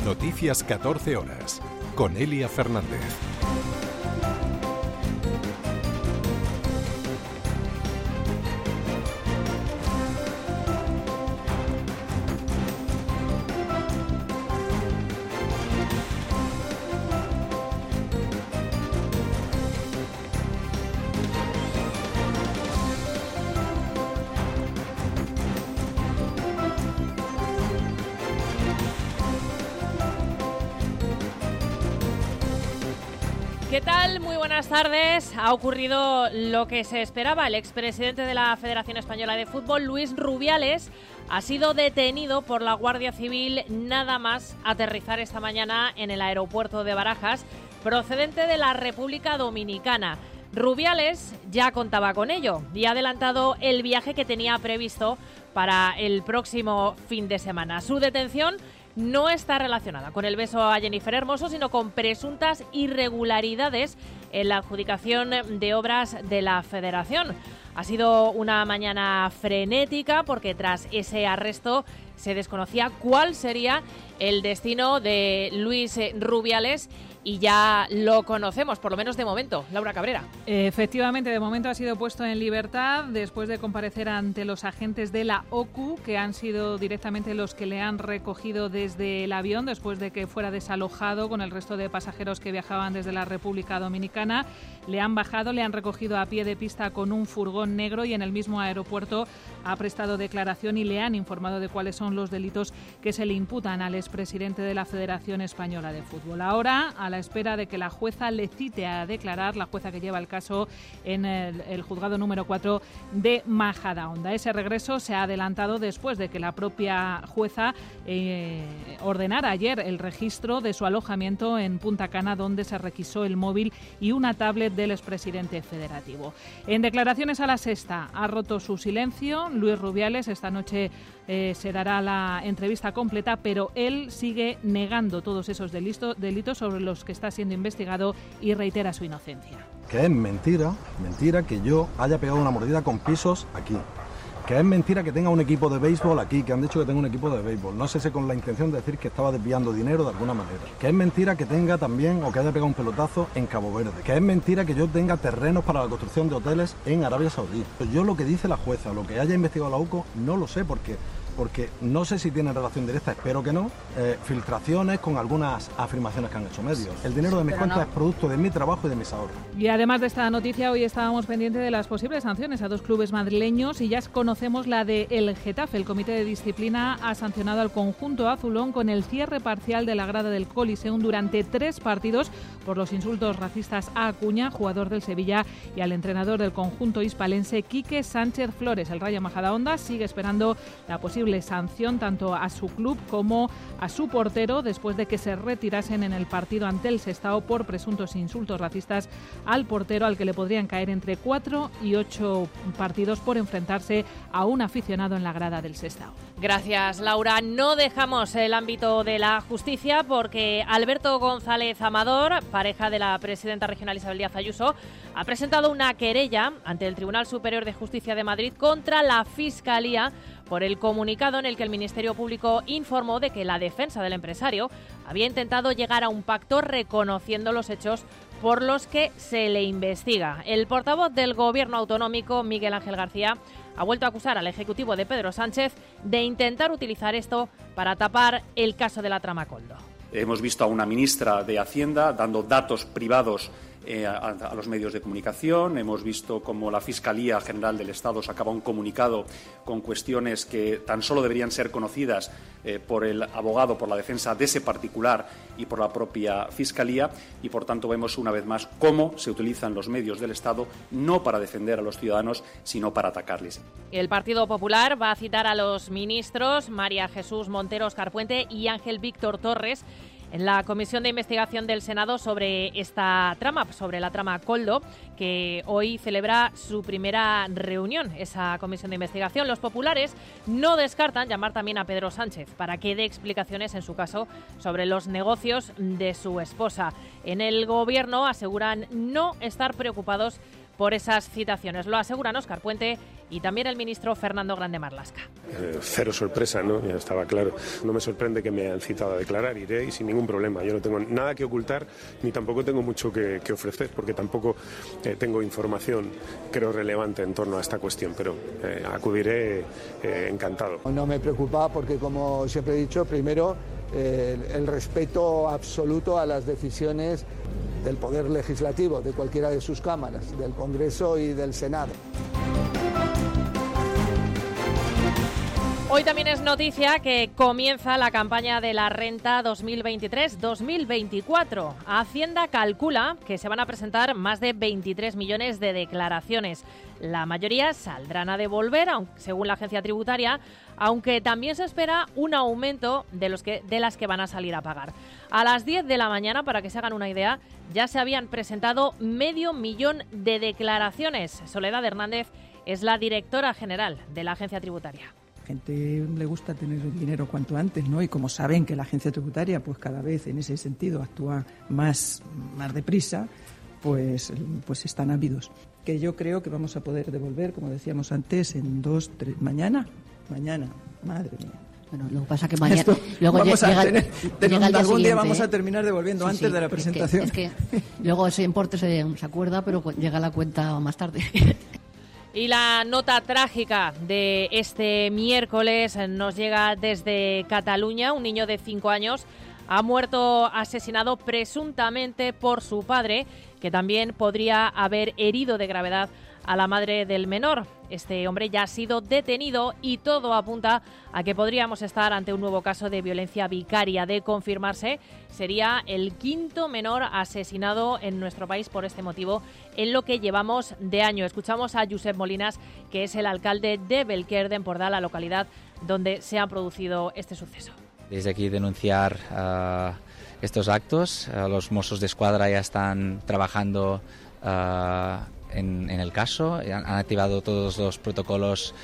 Noticias 14 horas, con Elia Fernández. ¿Qué tal? Muy buenas tardes. Ha ocurrido lo que se esperaba. El expresidente de la Federación Española de Fútbol, Luis Rubiales, ha sido detenido por la Guardia Civil nada más aterrizar esta mañana en el aeropuerto de Barajas, procedente de la República Dominicana. Rubiales ya contaba con ello y ha adelantado el viaje que tenía previsto para el próximo fin de semana. Su detención no está relacionada con el beso a Jennifer Hermoso, sino con presuntas irregularidades en la adjudicación de obras de la Federación. Ha sido una mañana frenética porque tras ese arresto se desconocía cuál sería el destino de Luis Rubiales y ya lo conocemos, por lo menos de momento. Laura Cabrera. Efectivamente, de momento ha sido puesto en libertad después de comparecer ante los agentes de la OCU, que han sido directamente los que le han recogido desde el avión después de que fuera desalojado con el resto de pasajeros que viajaban desde la República Dominicana. Le han bajado, le han recogido a pie de pista con un furgón negro y en el mismo aeropuerto ha prestado declaración y le han informado de cuáles son los delitos que se le imputan al expresidente de la Federación Española de Fútbol. Ahora, a la espera de que la jueza le cite a declarar, la jueza que lleva el caso en el juzgado número 4 de Majadahonda. Ese regreso se ha adelantado después de que la propia jueza ordenara ayer el registro de su alojamiento en Punta Cana, donde se requisó el móvil y una tablet del expresidente federativo. En declaraciones a La Sexta ha roto su silencio Luis Rubiales. Esta noche se dará la entrevista completa, pero él sigue negando todos esos delitos sobre los que está siendo investigado y reitera su inocencia. Que es mentira que yo haya pegado una mordida con pisos aquí. Que es mentira que tenga un equipo de béisbol aquí, que han dicho que tengo un equipo de béisbol. No sé si con la intención de decir que estaba desviando dinero de alguna manera. Que es mentira que tenga también o que haya pegado un pelotazo en Cabo Verde. Que es mentira que yo tenga terrenos para la construcción de hoteles en Arabia Saudí. Yo lo que dice la jueza, lo que haya investigado la UCO, no lo sé porque no sé si tiene relación directa, espero que no, filtraciones con algunas afirmaciones que han hecho medios. El dinero de mis cuentas es producto de mi trabajo y de mis ahorros. Y además de esta noticia, hoy estábamos pendientes de las posibles sanciones a dos clubes madrileños y ya conocemos la de el Getafe. El Comité de Disciplina ha sancionado al conjunto azulón con el cierre parcial de la grada del Coliseum durante 3 partidos por los insultos racistas a Acuña, jugador del Sevilla, y al entrenador del conjunto hispalense, Quique Sánchez Flores. El Rayo Majadahonda sigue esperando la posible sanción tanto a su club como a su portero después de que se retirasen en el partido ante el Sestao por presuntos insultos racistas al portero, al que le podrían caer entre 4 y 8 partidos por enfrentarse a un aficionado en la grada del Sestao. Gracias, Laura. No dejamos el ámbito de la justicia porque Alberto González Amador, pareja de la presidenta regional Isabel Díaz Ayuso, ha presentado una querella ante el Tribunal Superior de Justicia de Madrid contra la Fiscalía por el comunicado en el que el Ministerio Público informó de que la defensa del empresario había intentado llegar a un pacto reconociendo los hechos por los que se le investiga. El portavoz del Gobierno autonómico, Miguel Ángel García, ha vuelto a acusar al Ejecutivo de Pedro Sánchez de intentar utilizar esto para tapar el caso de la trama Koldo. Hemos visto a una ministra de Hacienda dando datos privados a los medios de comunicación. Hemos visto cómo la Fiscalía General del Estado sacaba un comunicado con cuestiones que tan solo deberían ser conocidas por el abogado, por la defensa de ese particular y por la propia Fiscalía, y por tanto vemos una vez más cómo se utilizan los medios del Estado no para defender a los ciudadanos, sino para atacarles. El Partido Popular va a citar a los ministros María Jesús Montero, Óscar Puente y Ángel Víctor Torres en la Comisión de Investigación del Senado sobre esta trama, sobre la trama Koldo, que hoy celebra su primera reunión, esa comisión de investigación. Los populares no descartan llamar también a Pedro Sánchez para que dé explicaciones, en su caso, sobre los negocios de su esposa. En el Gobierno aseguran no estar preocupados por esas citaciones. Lo aseguran Óscar Puente y también el ministro Fernando Grande Marlaska. Cero sorpresa, ¿no? Ya estaba claro. No me sorprende que me hayan citado a declarar, iré y sin ningún problema. Yo no tengo nada que ocultar ni tampoco tengo mucho que ofrecer, porque tampoco tengo información, creo, relevante en torno a esta cuestión, pero acudiré encantado. No me preocupa porque, como siempre he dicho, primero el respeto absoluto a las decisiones del Poder Legislativo, de cualquiera de sus cámaras, del Congreso y del Senado. Hoy también es noticia que comienza la campaña de la renta 2023-2024. Hacienda calcula que se van a presentar más de 23 millones de declaraciones. La mayoría saldrán a devolver, según la agencia tributaria, aunque también se espera un aumento de las que van a salir a pagar. A las 10 de la mañana, para que se hagan una idea, ya se habían presentado 500.000 de declaraciones. Soledad Hernández es la directora general de la agencia tributaria. A la gente le gusta tener el dinero cuanto antes, ¿no? Y como saben que la agencia tributaria pues cada vez en ese sentido actúa más deprisa, pues están ávidos. Que yo creo que vamos a poder devolver, como decíamos antes, en 2-3... Mañana, madre mía. Bueno, lo que pasa que mañana luego algún día vamos a terminar devolviendo antes de la presentación. Es que luego ese importe se acuerda, pero llega la cuenta más tarde. Y la nota trágica de este miércoles nos llega desde Cataluña. Un niño de 5 años ha muerto asesinado presuntamente por su padre, que también podría haber herido de gravedad a la madre del menor. Este hombre ya ha sido detenido y todo apunta a que podríamos estar ante un nuevo caso de violencia vicaria. De confirmarse, sería el 5º menor asesinado en nuestro país por este motivo en lo que llevamos de año. Escuchamos a Josep Molinas, que es el alcalde de Belquer de Empordà, la localidad donde se ha producido este suceso. Desde aquí denunciar estos actos. Los Mossos d'Esquadra ya están trabajando en el caso, han activado todos los protocolos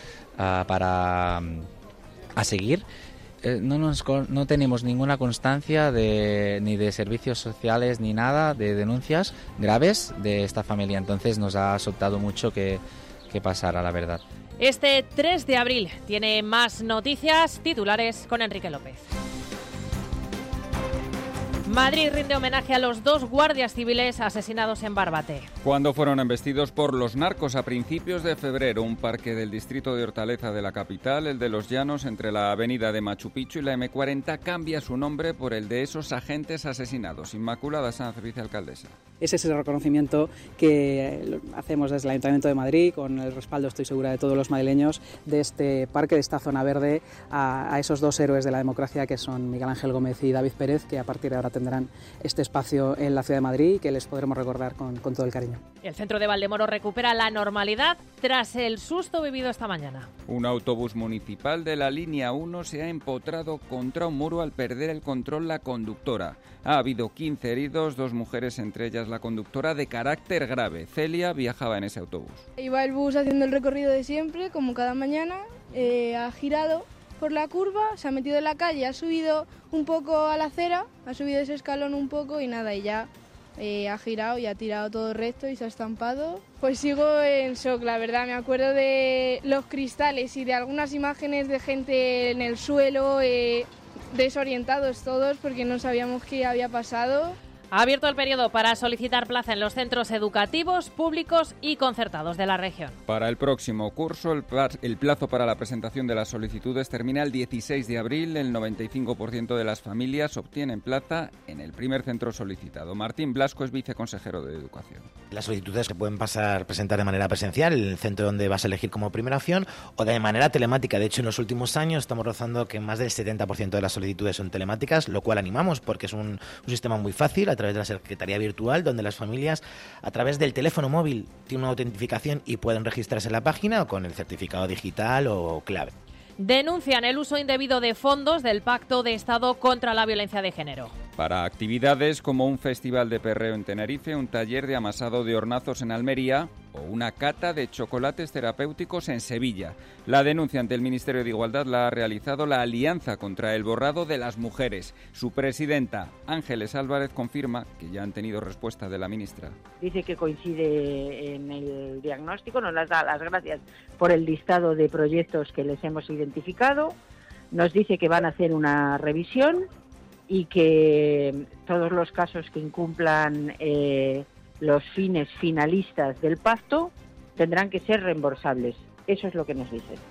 a seguir. No tenemos ninguna constancia ni de servicios sociales ni nada de denuncias graves de esta familia, entonces nos ha asustado mucho que pasara, la verdad. Este 3 de abril tiene más noticias. Titulares con Enrique López. Madrid rinde homenaje a los 2 guardias civiles asesinados en Barbate. Cuando fueron embestidos por los narcos a principios de febrero, un parque del distrito de Hortaleza de la capital, el de Los Llanos, entre la avenida de Machu Picchu y la M40, cambia su nombre por el de esos agentes asesinados. Inmaculada Sanz, vicealcaldesa. Ese es el reconocimiento que hacemos desde el Ayuntamiento de Madrid, con el respaldo, estoy segura, de todos los madrileños, de este parque, de esta zona verde, a esos 2 héroes de la democracia que son Miguel Ángel Gómez y David Pérez, que a partir de ahora tendrán este espacio en la ciudad de Madrid y que les podremos recordar con todo el cariño. El centro de Valdemoro recupera la normalidad tras el susto vivido esta mañana. Un autobús municipal de la línea 1 se ha empotrado contra un muro al perder el control la conductora. Ha habido 15 heridos, 2 mujeres, entre ellas la conductora, de carácter grave. Celia viajaba en ese autobús. Iba el bus haciendo el recorrido de siempre, como cada mañana, ha girado por la curva, se ha metido en la calle, ha subido un poco a la acera, ha subido ese escalón un poco y nada, y ya ha girado y ha tirado todo recto y se ha estampado. Pues sigo en shock, la verdad, me acuerdo de los cristales y de algunas imágenes de gente en el suelo, desorientados todos porque no sabíamos qué había pasado. Ha abierto el periodo para solicitar plaza en los centros educativos, públicos y concertados de la región. Para el próximo curso, el plazo para la presentación de las solicitudes termina el 16 de abril. El 95% de las familias obtienen plaza en el primer centro solicitado. Martín Blasco es viceconsejero de Educación. Las solicitudes se pueden presentar de manera presencial en el centro donde vas a elegir como primera opción o de manera telemática. De hecho, en los últimos años estamos rozando que más del 70% de las solicitudes son telemáticas, lo cual animamos porque es un sistema muy fácil, a través de la Secretaría Virtual, donde las familias a través del teléfono móvil tienen una autentificación y pueden registrarse en la página o con el certificado digital o clave. Denuncian el uso indebido de fondos del Pacto de Estado contra la Violencia de Género. Para actividades como un festival de perreo en Tenerife, un taller de amasado de hornazos en Almería o una cata de chocolates terapéuticos en Sevilla. La denuncia ante el Ministerio de Igualdad la ha realizado la Alianza contra el Borrado de las Mujeres. Su presidenta, Ángeles Álvarez, confirma que ya han tenido respuesta de la ministra. Dice que coincide en el diagnóstico, nos da las gracias por el listado de proyectos que les hemos identificado, nos dice que van a hacer una revisión y que todos los casos que incumplan los fines finalistas del pacto tendrán que ser reembolsables. Eso es lo que nos dicen.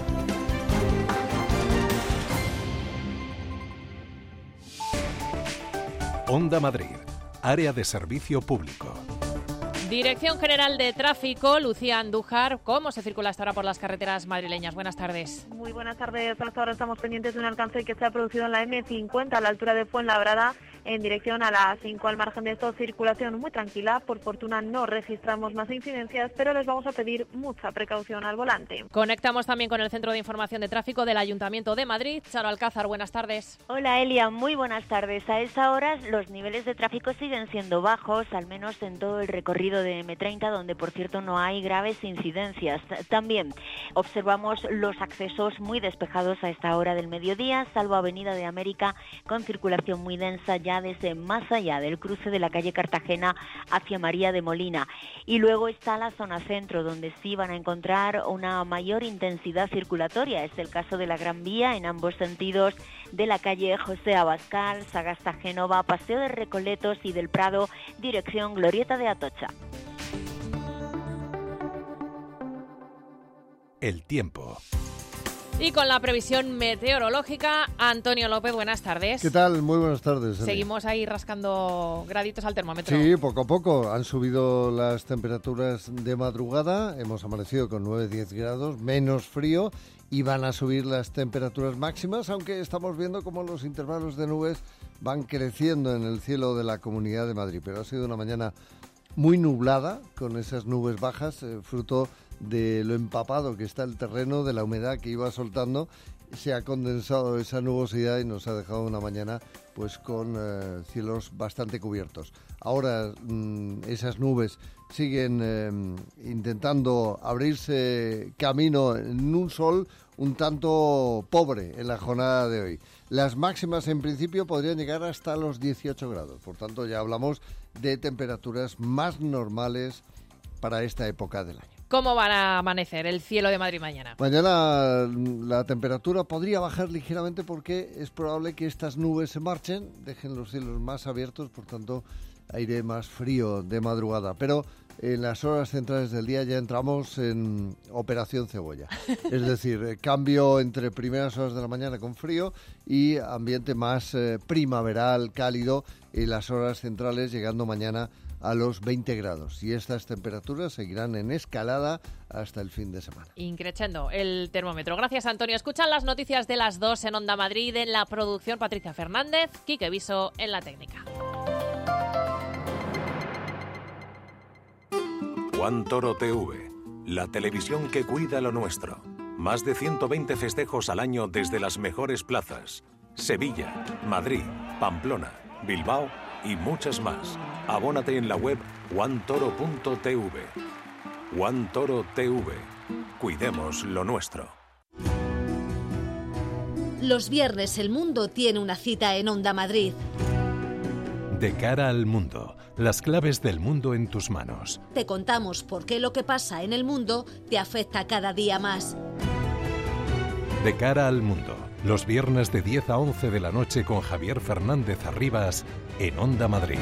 Onda Madrid, área de servicio público. Dirección General de Tráfico, Lucía Andújar. ¿Cómo se circula hasta ahora por las carreteras madrileñas? Buenas tardes. Muy buenas tardes. Hasta ahora estamos pendientes de un alcance que se ha producido en la M50 a la altura de Fuenlabrada en dirección a la A5. Al margen de esto, circulación muy tranquila. Por fortuna no registramos más incidencias, pero les vamos a pedir mucha precaución al volante. Conectamos también con el Centro de Información de Tráfico del Ayuntamiento de Madrid. Charo Alcázar, buenas tardes. Hola Elia, muy buenas tardes. A esta hora los niveles de tráfico siguen siendo bajos, al menos en todo el recorrido de M30, donde por cierto no hay graves incidencias. También observamos los accesos muy despejados a esta hora del mediodía, salvo Avenida de América, con circulación muy densa ya desde más allá del cruce de la calle Cartagena hacia María de Molina. Y luego está la zona centro, donde sí van a encontrar una mayor intensidad circulatoria. Es el caso de la Gran Vía en ambos sentidos, de la calle José Abascal, Sagasta Génova, Paseo de Recoletos y del Prado, dirección Glorieta de Atocha. El tiempo. Y con la previsión meteorológica, Antonio López, buenas tardes. ¿Qué tal? Muy buenas tardes. Seguimos ahí rascando graditos al termómetro. Sí, poco a poco. Han subido las temperaturas de madrugada. Hemos amanecido con 9-10 grados, menos frío. Y van a subir las temperaturas máximas, aunque estamos viendo cómo los intervalos de nubes van creciendo en el cielo de la Comunidad de Madrid. Pero ha sido una mañana muy nublada, con esas nubes bajas, fruto de lo empapado que está el terreno, de la humedad que iba soltando. Se ha condensado esa nubosidad y nos ha dejado una mañana pues con cielos bastante cubiertos. Ahora esas nubes siguen intentando abrirse camino en un sol un tanto pobre en la jornada de hoy. Las máximas en principio podrían llegar hasta los 18 grados, por tanto ya hablamos de temperaturas más normales para esta época del año. ¿Cómo van a amanecer el cielo de Madrid mañana? Mañana la temperatura podría bajar ligeramente porque es probable que estas nubes se marchen, dejen los cielos más abiertos, por tanto aire más frío de madrugada. Pero en las horas centrales del día ya entramos en operación cebolla. Es decir, cambio entre primeras horas de la mañana con frío y ambiente más primaveral, cálido en las horas centrales, llegando mañana a los 20 grados. Y estas temperaturas seguirán en escalada hasta el fin de semana. Increchendo el termómetro. Gracias, Antonio. Escuchan las noticias de las 2 en Onda Madrid. En la producción, Patricia Fernández, Quique Viso en la técnica. Juan Toro TV, la televisión que cuida lo nuestro. Más de 120 festejos al año desde las mejores plazas. Sevilla, Madrid, Pamplona, Bilbao y muchas más. Abónate en la web juantoro.tv. Juan Toro TV. Cuidemos lo nuestro. Los viernes el mundo tiene una cita en Onda Madrid. De cara al mundo, las claves del mundo en tus manos. Te contamos por qué lo que pasa en el mundo te afecta cada día más. De cara al mundo, los viernes de 10 a 11 de la noche con Javier Fernández Arribas en Onda Madrid.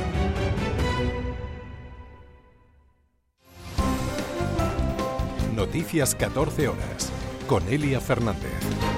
Noticias 14 horas con Elia Fernández.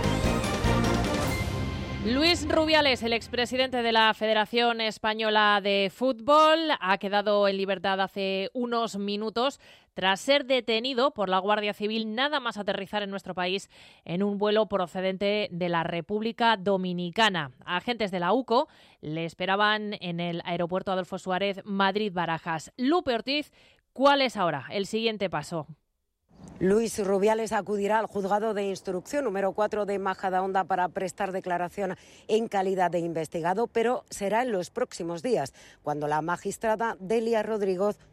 Luis Rubiales, el expresidente de la Federación Española de Fútbol, ha quedado en libertad hace unos minutos tras ser detenido por la Guardia Civil nada más aterrizar en nuestro país en un vuelo procedente de la República Dominicana. Agentes de la UCO le esperaban en el aeropuerto Adolfo Suárez, Madrid-Barajas. Lupe Ortiz, ¿cuál es ahora el siguiente paso? Luis Rubiales acudirá al juzgado de instrucción número 4 de Majadahonda para prestar declaración en calidad de investigado, pero será en los próximos días, cuando la magistrada Delia Rodríguez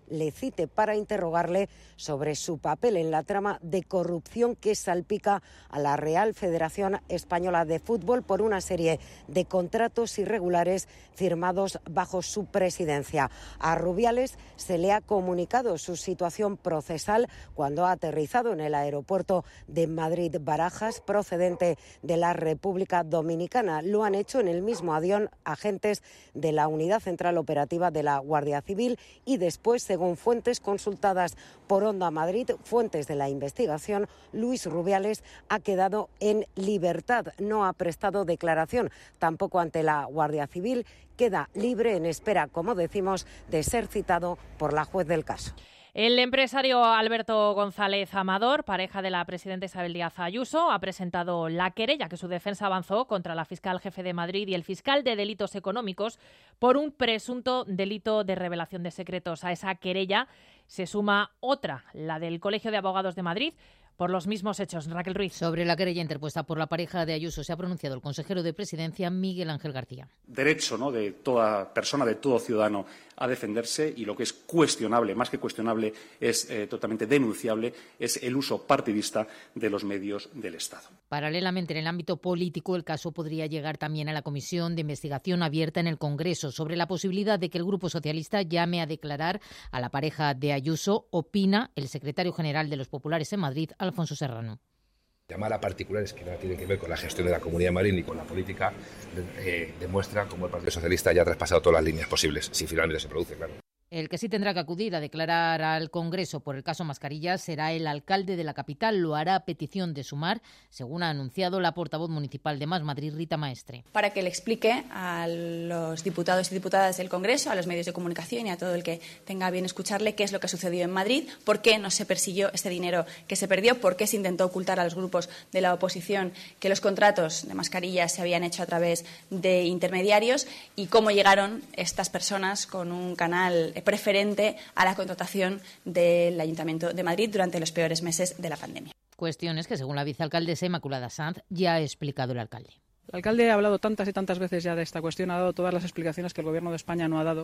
le cite para interrogarle sobre su papel en la trama de corrupción que salpica a la Real Federación Española de Fútbol por una serie de contratos irregulares firmados bajo su presidencia. A Rubiales se le ha comunicado su situación procesal cuando ha aterrizado en el aeropuerto de Madrid-Barajas, procedente de la República Dominicana. Lo han hecho en el mismo avión agentes de la Unidad Central Operativa de la Guardia Civil y después, según fuentes consultadas por Onda Madrid, fuentes de la investigación, Luis Rubiales ha quedado en libertad. No ha prestado declaración tampoco ante la Guardia Civil. Queda libre en espera, como decimos, de ser citado por la juez del caso. El empresario Alberto González Amador, pareja de la presidenta Isabel Díaz Ayuso, ha presentado la querella que su defensa avanzó contra la fiscal jefe de Madrid y el fiscal de delitos económicos por un presunto delito de revelación de secretos. A esa querella se suma otra, la del Colegio de Abogados de Madrid, por los mismos hechos. Raquel Ruiz. Sobre la querella interpuesta por la pareja de Ayuso se ha pronunciado el consejero de Presidencia, Miguel Ángel García. Derecho, ¿no?, de toda persona, de todo ciudadano a defenderse, y lo que es cuestionable, más que cuestionable, es totalmente denunciable, es el uso partidista de los medios del Estado. Paralelamente, en el ámbito político, el caso podría llegar también a la comisión de investigación abierta en el Congreso sobre la posibilidad de que el Grupo Socialista llame a declarar a la pareja de Ayuso, opina el secretario general de los Populares en Madrid, Alfonso Serrano. Llamar a particulares que nada tienen que ver con la gestión de la Comunidad de Madrid ni con la política demuestra cómo el Partido Socialista ya ha traspasado todas las líneas posibles, si finalmente se produce, claro. El que sí tendrá que acudir a declarar al Congreso por el caso Mascarillas será el alcalde de la capital. Lo hará a petición de Sumar, según ha anunciado la portavoz municipal de Más Madrid, Rita Maestre. Para que le explique a los diputados y diputadas del Congreso, a los medios de comunicación y a todo el que tenga bien escucharle qué es lo que sucedió en Madrid, por qué no se persiguió este dinero que se perdió, por qué se intentó ocultar a los grupos de la oposición que los contratos de mascarillas se habían hecho a través de intermediarios y cómo llegaron estas personas con un canal preferente a la contratación del Ayuntamiento de Madrid durante los peores meses de la pandemia. Cuestiones que, según la vicealcaldesa Inmaculada Sanz, ya ha explicado el alcalde. El alcalde ha hablado tantas y tantas veces ya de esta cuestión, ha dado todas las explicaciones que el Gobierno de España no ha dado,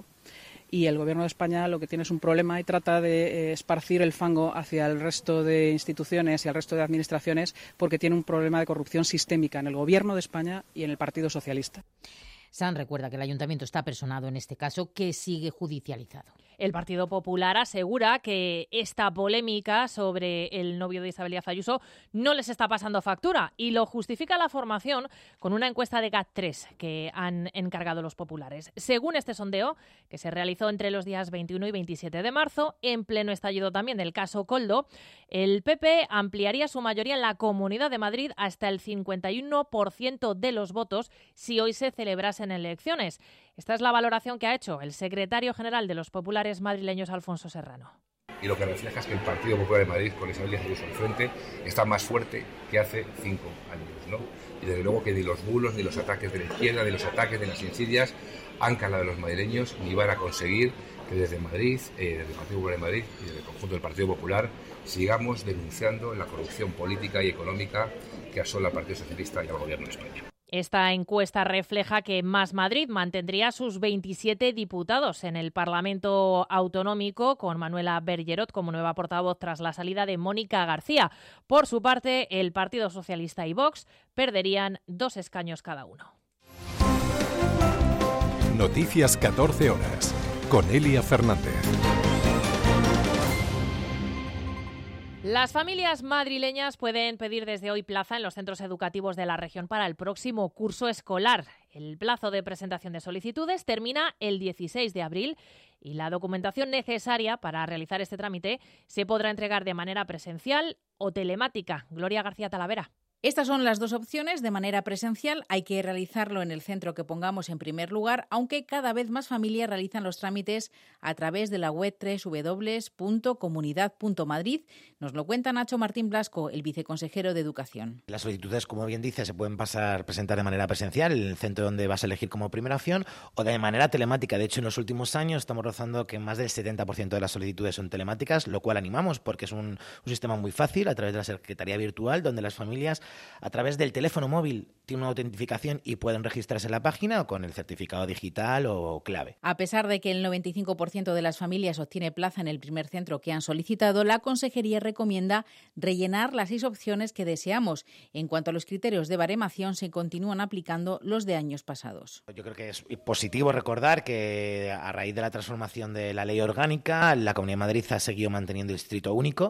y el Gobierno de España lo que tiene es un problema y trata de esparcir el fango hacia el resto de instituciones y al resto de administraciones porque tiene un problema de corrupción sistémica en el Gobierno de España y en el Partido Socialista. Sanz recuerda que el Ayuntamiento está personado en este caso, que sigue judicializado. El Partido Popular asegura que esta polémica sobre el novio de Isabel Díaz Ayuso no les está pasando factura y lo justifica la formación con una encuesta de GAT3 que han encargado los populares. Según este sondeo, que se realizó entre los días 21 y 27 de marzo, en pleno estallido también del caso Koldo, el PP ampliaría su mayoría en la Comunidad de Madrid hasta el 51% de los votos si hoy se celebrasen elecciones. Esta es la valoración que ha hecho el secretario general de los populares madrileños, Alfonso Serrano. Y lo que refleja es que el Partido Popular de Madrid, con Isabel Díaz Ayuso al frente, está más fuerte que hace 5 años, ¿no? Y desde luego que ni los bulos, ni los ataques de la izquierda, ni los ataques de las insidias han calado a los madrileños, ni van a conseguir que desde Madrid, desde el Partido Popular de Madrid y desde el conjunto del Partido Popular, sigamos denunciando la corrupción política y económica que asola al Partido Socialista y al Gobierno de España. Esta encuesta refleja que Más Madrid mantendría sus 27 diputados en el Parlamento Autonómico, con Manuela Bergerot como nueva portavoz tras la salida de Mónica García. Por su parte, el Partido Socialista y Vox perderían 2 escaños cada uno. Noticias 14 horas, con Elia Fernández. Las familias madrileñas pueden pedir desde hoy plaza en los centros educativos de la región para el próximo curso escolar. El plazo de presentación de solicitudes termina el 16 de abril y la documentación necesaria para realizar este trámite se podrá entregar de manera presencial o telemática. Gloria García Talavera. Estas son las dos opciones. De manera presencial hay que realizarlo en el centro que pongamos en primer lugar, aunque cada vez más familias realizan los trámites a través de la web www.comunidad.madrid. Nos lo cuenta Nacho Martín Blasco, el viceconsejero de Educación. Las solicitudes, como bien dice, se pueden presentar de manera presencial en el centro donde vas a elegir como primera opción o de manera telemática. De hecho, en los últimos años estamos rozando que más del 70% de las solicitudes son telemáticas, lo cual animamos porque es un sistema muy fácil a través de la Secretaría Virtual donde las familias a través del teléfono móvil tienen una autentificación y pueden registrarse en la página o con el certificado digital o clave. A pesar de que el 95% de las familias obtiene plaza en el primer centro que han solicitado, la Consejería recomienda rellenar las 6 opciones que deseamos. En cuanto a los criterios de baremación, se continúan aplicando los de años pasados. Yo creo que es positivo recordar que a raíz de la transformación de la ley orgánica, la Comunidad de Madrid ha seguido manteniendo el distrito único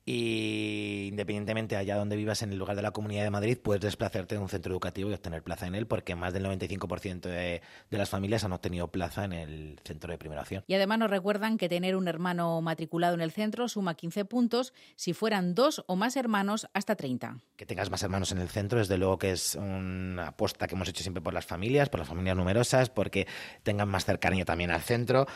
y independientemente allá donde vivas en el lugar de la Comunidad de Madrid, puedes desplazarte en un centro educativo y obtener plaza en él, porque más del 95% de las familias han obtenido plaza en el centro de primera opción. Y además nos recuerdan que tener un hermano matriculado en el centro suma 15 puntos, si fueran 2 o más hermanos hasta 30. Que tengas más hermanos en el centro, desde luego que es una apuesta que hemos hecho siempre por las familias numerosas, porque tengan más cercanía también al centro.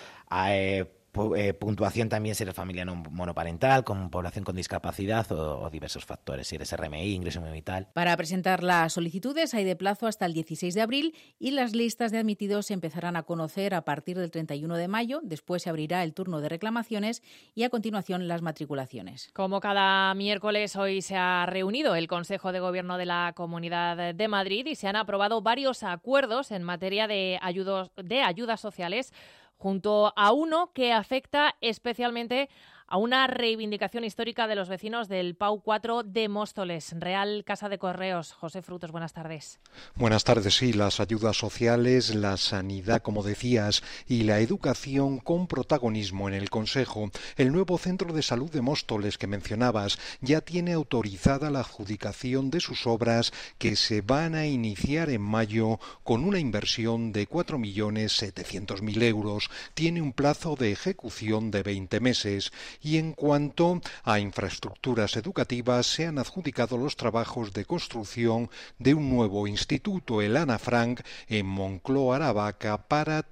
Puntuación también si eres familia no monoparental, con población con discapacidad o diversos factores, si eres RMI, ingreso mínimo vital. Para presentar las solicitudes hay de plazo hasta el 16 de abril y las listas de admitidos se empezarán a conocer a partir del 31 de mayo. Después se abrirá el turno de reclamaciones y a continuación las matriculaciones. Como cada miércoles, hoy se ha reunido el Consejo de Gobierno de la Comunidad de Madrid y se han aprobado varios acuerdos en materia de ayudas sociales, junto a uno que afecta especialmente a una reivindicación histórica de los vecinos del PAU 4 de Móstoles. Real Casa de Correos. José Frutos, buenas tardes. Buenas tardes, sí. Las ayudas sociales, la sanidad, como decías, y la educación con protagonismo en el Consejo. El nuevo centro de salud de Móstoles que mencionabas ya tiene autorizada la adjudicación de sus obras que se van a iniciar en mayo con una inversión de 4.700.000 euros. Tiene un plazo de ejecución de 20 meses. Y en cuanto a infraestructuras educativas, se han adjudicado los trabajos de construcción de un nuevo instituto, el Ana Frank, en Moncloa, Aravaca, para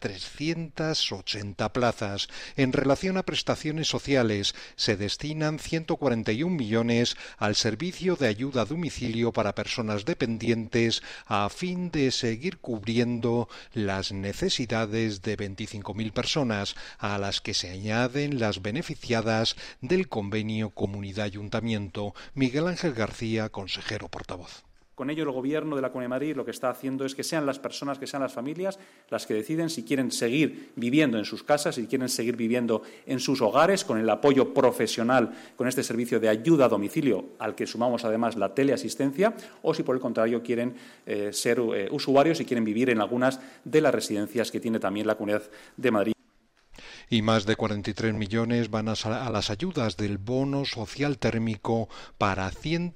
380 plazas. En relación a prestaciones sociales, se destinan 141 millones al servicio de ayuda a domicilio para personas dependientes a fin de seguir cubriendo las necesidades de 25.000 personas, a las que se añaden las beneficiadas del convenio Comunidad-Ayuntamiento. Miguel Ángel García, consejero portavoz. Con ello, el Gobierno de la Comunidad de Madrid lo que está haciendo es que sean las personas, que sean las familias, las que deciden si quieren seguir viviendo en sus casas, si quieren seguir viviendo en sus hogares, con el apoyo profesional, con este servicio de ayuda a domicilio, al que sumamos además la teleasistencia, o si por el contrario quieren ser usuarios y quieren vivir en algunas de las residencias que tiene también la Comunidad de Madrid. Y más de 43 millones van a las ayudas del bono social térmico para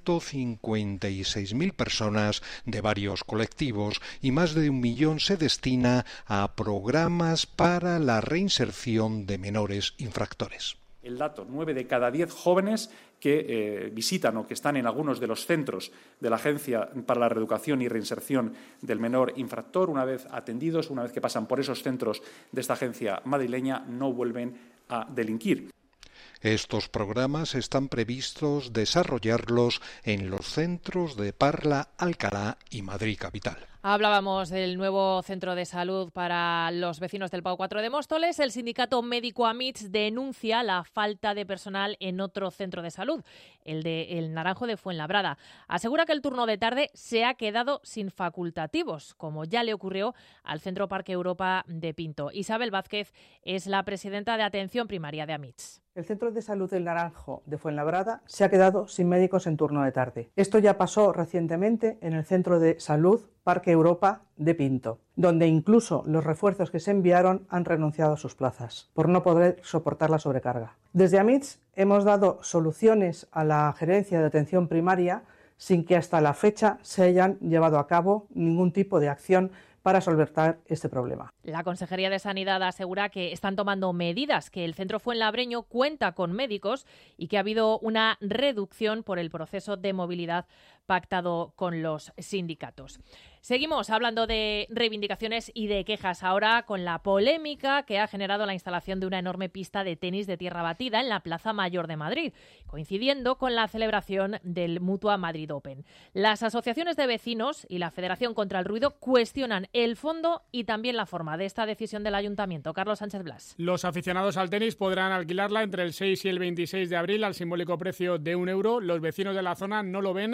156.000 personas de varios colectivos y más de 1 millón se destina a programas para la reinserción de menores infractores. El dato, 9 de cada 10 jóvenes que visitan o que están en algunos de los centros de la Agencia para la Reeducación y Reinserción del Menor Infractor, una vez atendidos, una vez que pasan por esos centros de esta agencia madrileña, no vuelven a delinquir. Estos programas están previstos desarrollarlos en los centros de Parla, Alcalá y Madrid capital. Hablábamos del nuevo centro de salud para los vecinos del PAU 4 de Móstoles. El sindicato médico AMITS denuncia la falta de personal en otro centro de salud, el de El Naranjo de Fuenlabrada. Asegura que el turno de tarde se ha quedado sin facultativos, como ya le ocurrió al Centro Parque Europa de Pinto. Isabel Vázquez es la presidenta de Atención Primaria de AMITS. El Centro de Salud del Naranjo de Fuenlabrada se ha quedado sin médicos en turno de tarde. Esto ya pasó recientemente en el Centro de Salud Parque Europa de Pinto, donde incluso los refuerzos que se enviaron han renunciado a sus plazas por no poder soportar la sobrecarga. Desde AMITS hemos dado soluciones a la gerencia de atención primaria sin que hasta la fecha se hayan llevado a cabo ningún tipo de acción para solventar este problema. La Consejería de Sanidad asegura que están tomando medidas, que el centro fuenlabreño cuenta con médicos y que ha habido una reducción por el proceso de movilidad pactado con los sindicatos. Seguimos hablando de reivindicaciones y de quejas ahora con la polémica que ha generado la instalación de una enorme pista de tenis de tierra batida en la Plaza Mayor de Madrid, coincidiendo con la celebración del Mutua Madrid Open. Las asociaciones de vecinos y la Federación contra el Ruido cuestionan el fondo y también la forma de esta decisión del Ayuntamiento. Carlos Sánchez Blas. Los aficionados al tenis podrán alquilarla entre el 6 y el 26 de abril al simbólico precio de €1. Los vecinos de la zona no lo ven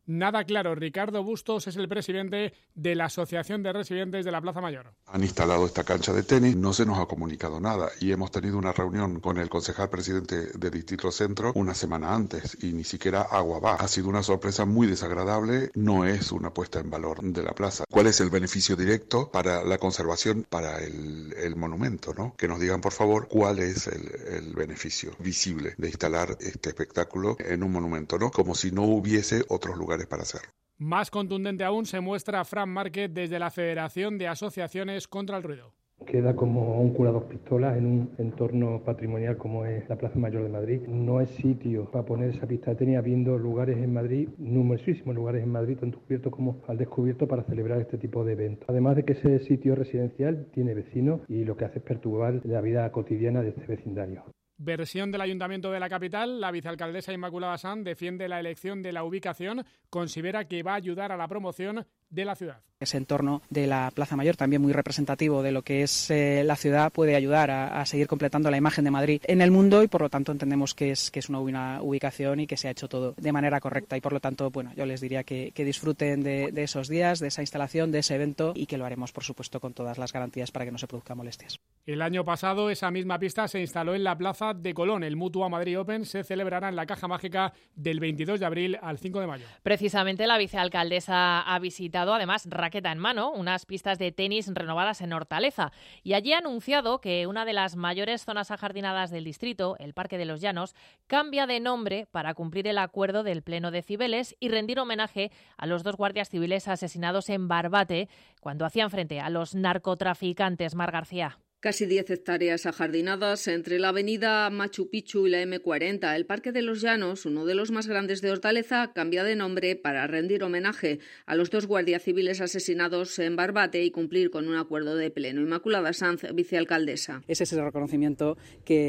nada claro. Ricardo Bustos es el presidente de la Asociación de Residentes de la Plaza Mayor. Han instalado esta cancha de tenis, no se nos ha comunicado nada y hemos tenido una reunión con el concejal presidente del Distrito Centro una semana antes y ni siquiera agua va. Ha sido una sorpresa muy desagradable, no es una puesta en valor de la plaza. ¿Cuál es el beneficio directo para la conservación, para el monumento, ¿no? Que nos digan, por favor, cuál es el beneficio visible de instalar este espectáculo en un monumento, ¿no? Como si no hubiese otros lugares para hacerlo. Más contundente aún se muestra Fran Márquez desde la Federación de Asociaciones contra el Ruido. Queda como un cura dos pistolas en un entorno patrimonial como es la Plaza Mayor de Madrid. No es sitio para poner esa pista de tenis, habiendo lugares en Madrid, numerosísimos lugares en Madrid, tanto cubiertos como al descubierto, para celebrar este tipo de eventos. Además de que ese sitio residencial tiene vecinos y lo que hace es perturbar la vida cotidiana de este vecindario. Versión del Ayuntamiento de la capital, la vicealcaldesa Inmaculada Sanz defiende la elección de la ubicación, considera que va a ayudar a la promoción de la ciudad. Ese entorno de la Plaza Mayor, también muy representativo de lo que es la ciudad, puede ayudar a seguir completando la imagen de Madrid en el mundo y por lo tanto entendemos que es una buena ubicación y que se ha hecho todo de manera correcta y por lo tanto, bueno, yo les diría que disfruten de esos días, de esa instalación, de ese evento y que lo haremos por supuesto con todas las garantías para que no se produzcan molestias. El año pasado esa misma pista se instaló en la Plaza de Colón. El Mutua Madrid Open se celebrará en la Caja Mágica del 22 de abril al 5 de mayo. Precisamente la vicealcaldesa ha visitado, además, raqueta en mano, unas pistas de tenis renovadas en Hortaleza y allí ha anunciado que una de las mayores zonas ajardinadas del distrito, el Parque de los Llanos, cambia de nombre para cumplir el acuerdo del Pleno de Cibeles y rendir homenaje a los 2 guardias civiles asesinados en Barbate cuando hacían frente a los narcotraficantes. Mar García. Casi 10 hectáreas ajardinadas entre la avenida Machu Picchu y la M40. El Parque de los Llanos, uno de los más grandes de Hortaleza, cambia de nombre para rendir homenaje a los 2 guardias civiles asesinados en Barbate y cumplir con un acuerdo de pleno. Inmaculada Sanz, vicealcaldesa. Ese es el reconocimiento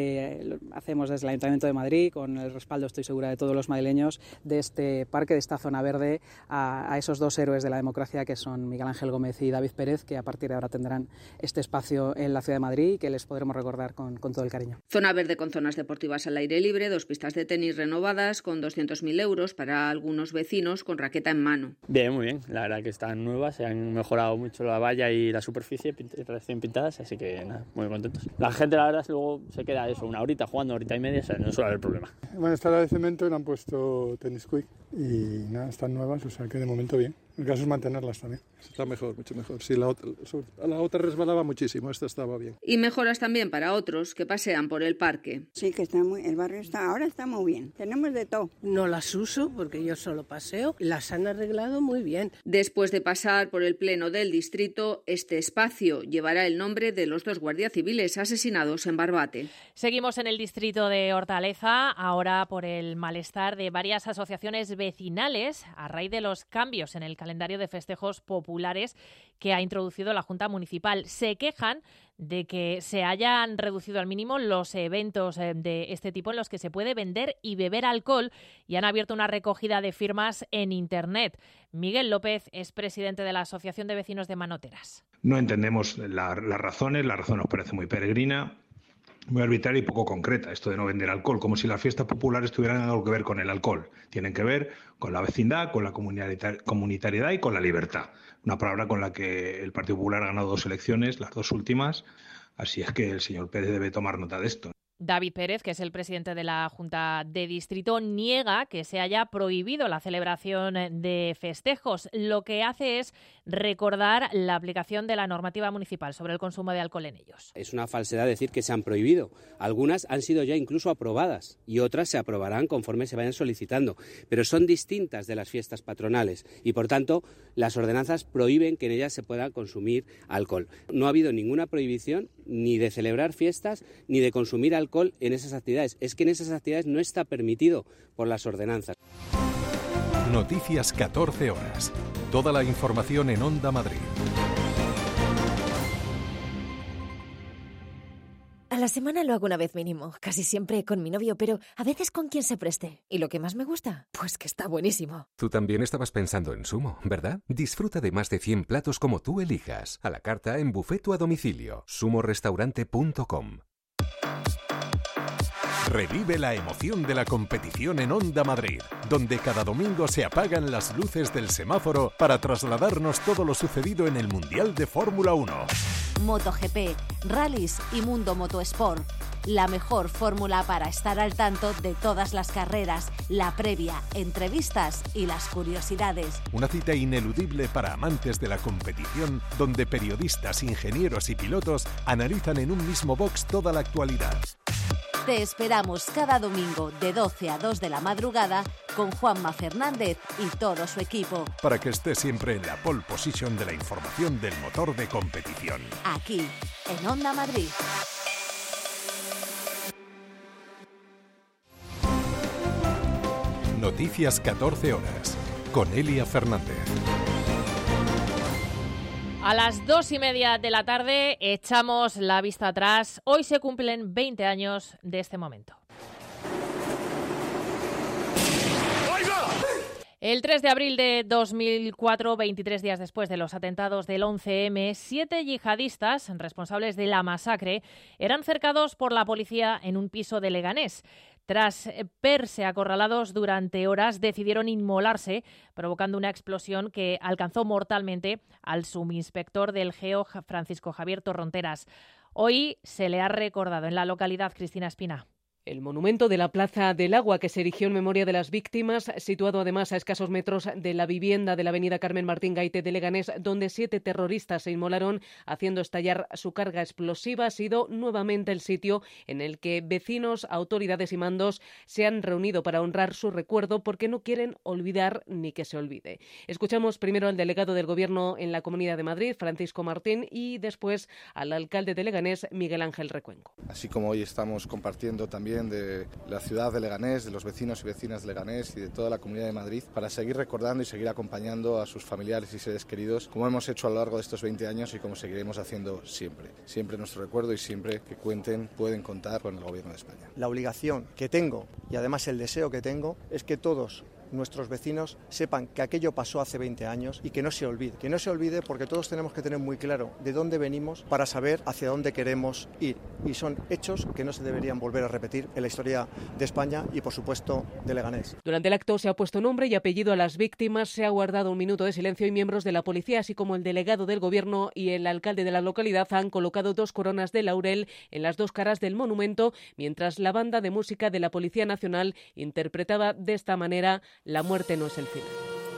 que hacemos desde el Ayuntamiento de Madrid, con el respaldo, estoy segura, de todos los madrileños, de este parque, de esta zona verde, a esos 2 héroes de la democracia que son Miguel Ángel Gómez y David Pérez, que a partir de ahora tendrán este espacio en la ciudad de Madrid y que les podremos recordar con todo el cariño. Zona verde con zonas deportivas al aire libre, 2 pistas de tenis renovadas con 200.000 euros para algunos vecinos con raqueta en mano. Bien, muy bien. La verdad que están nuevas, se han mejorado mucho la valla y la superficie recién pintadas, así que nada, muy contentos. La gente, la verdad, luego se queda eso, una horita jugando, horita y media, o sea, no suele haber problema. Bueno, esta era de cemento y le han puesto tenis quick y nada, están nuevas, o sea que de momento bien. El caso es mantenerlas también. Está mejor, mucho mejor. Sí, la otra resbalaba muchísimo, esta estaba bien. Y mejoras también para otros que pasean por el parque. Sí, que el barrio ahora está muy bien. Tenemos de todo. No las uso porque yo solo paseo. Las han arreglado muy bien. Después de pasar por el pleno del distrito, este espacio llevará el nombre de los 2 guardias civiles asesinados en Barbate. Seguimos en el distrito de Hortaleza, ahora por el malestar de varias asociaciones vecinales a raíz de los cambios en el calendario de festejos populares que ha introducido la Junta Municipal. Se quejan de que se hayan reducido al mínimo los eventos de este tipo en los que se puede vender y beber alcohol y han abierto una recogida de firmas en Internet. Miguel López es presidente de la Asociación de Vecinos de Manoteras. No entendemos las razones, la razón nos parece muy peregrina, muy arbitraria y poco concreta, esto de no vender alcohol, como si las fiestas populares tuvieran algo que ver con el alcohol. Tienen que ver con la vecindad, con la comunitariedad y con la libertad. Una palabra con la que el Partido Popular ha ganado 2 elecciones, las 2 últimas, así es que el señor Pérez debe tomar nota de esto. David Pérez, que es el presidente de la Junta de Distrito, niega que se haya prohibido la celebración de festejos. Lo que hace es recordar la aplicación de la normativa municipal sobre el consumo de alcohol en ellos. Es una falsedad decir que se han prohibido. Algunas han sido ya incluso aprobadas y otras se aprobarán conforme se vayan solicitando. Pero son distintas de las fiestas patronales y, por tanto, las ordenanzas prohíben que en ellas se pueda consumir alcohol. No ha habido ninguna prohibición ni de celebrar fiestas ni de consumir alcohol en esas actividades. Es que en esas actividades no está permitido por las ordenanzas. Noticias 14 horas. Toda la información en Onda Madrid. A la semana lo hago una vez mínimo, casi siempre con mi novio, pero a veces con quien se preste. ¿Y lo que más me gusta? Pues que está buenísimo. Tú también estabas pensando en Sumo, ¿verdad? Disfruta de más de 100 platos como tú elijas. A la carta en buffet o a domicilio. sumorestaurante.com. Revive la emoción de la competición en Onda Madrid, donde cada domingo se apagan las luces del semáforo para trasladarnos todo lo sucedido en el Mundial de Fórmula 1. MotoGP, rallies y Mundo Motosport. La mejor fórmula para estar al tanto de todas las carreras, la previa, entrevistas y las curiosidades. Una cita ineludible para amantes de la competición, donde periodistas, ingenieros y pilotos analizan en un mismo box toda la actualidad. Te esperamos cada domingo de 12 a 2 de la madrugada con Juanma Fernández y todo su equipo. Para que estés siempre en la pole position de la información del motor de competición. Aquí, en Onda Madrid. Noticias 14 horas, con Elia Fernández. A las 2:30 de la tarde echamos la vista atrás. Hoy se cumplen 20 años de este momento. El 3 de abril de 2004, 23 días después de los atentados del 11M, 7 yihadistas responsables de la masacre eran cercados por la policía en un piso de Leganés. Tras verse acorralados durante horas, decidieron inmolarse, provocando una explosión que alcanzó mortalmente al subinspector del GEO, Francisco Javier Torronteras. Hoy se le ha recordado en la localidad. Cristina Espina. El monumento de la Plaza del Agua, que se erigió en memoria de las víctimas, situado además a escasos metros de la vivienda de la avenida Carmen Martín Gaite de Leganés, donde 7 terroristas se inmolaron haciendo estallar su carga explosiva, ha sido nuevamente el sitio en el que vecinos, autoridades y mandos se han reunido para honrar su recuerdo, porque no quieren olvidar ni que se olvide. Escuchamos primero al delegado del Gobierno en la Comunidad de Madrid, Francisco Martín, y después al alcalde de Leganés, Miguel Ángel Recuenco. Así como hoy estamos compartiendo también de la ciudad de Leganés, de los vecinos y vecinas de Leganés y de toda la Comunidad de Madrid, para seguir recordando y seguir acompañando a sus familiares y seres queridos, como hemos hecho a lo largo de estos 20 años y como seguiremos haciendo siempre. Siempre nuestro recuerdo y siempre que cuenten, pueden contar con el Gobierno de España. La obligación que tengo y además el deseo que tengo es que todos nuestros vecinos sepan que aquello pasó hace 20 años y que no se olvide porque todos tenemos que tener muy claro de dónde venimos para saber hacia dónde queremos ir, y son hechos que no se deberían volver a repetir en la historia de España y por supuesto de Leganés. Durante el acto se ha puesto nombre y apellido a las víctimas, se ha guardado un minuto de silencio y miembros de la policía, así como el delegado del Gobierno y el alcalde de la localidad, han colocado 2 coronas de laurel en las 2 caras del monumento, mientras la banda de música de la Policía Nacional interpretaba de esta manera "La muerte no es el final".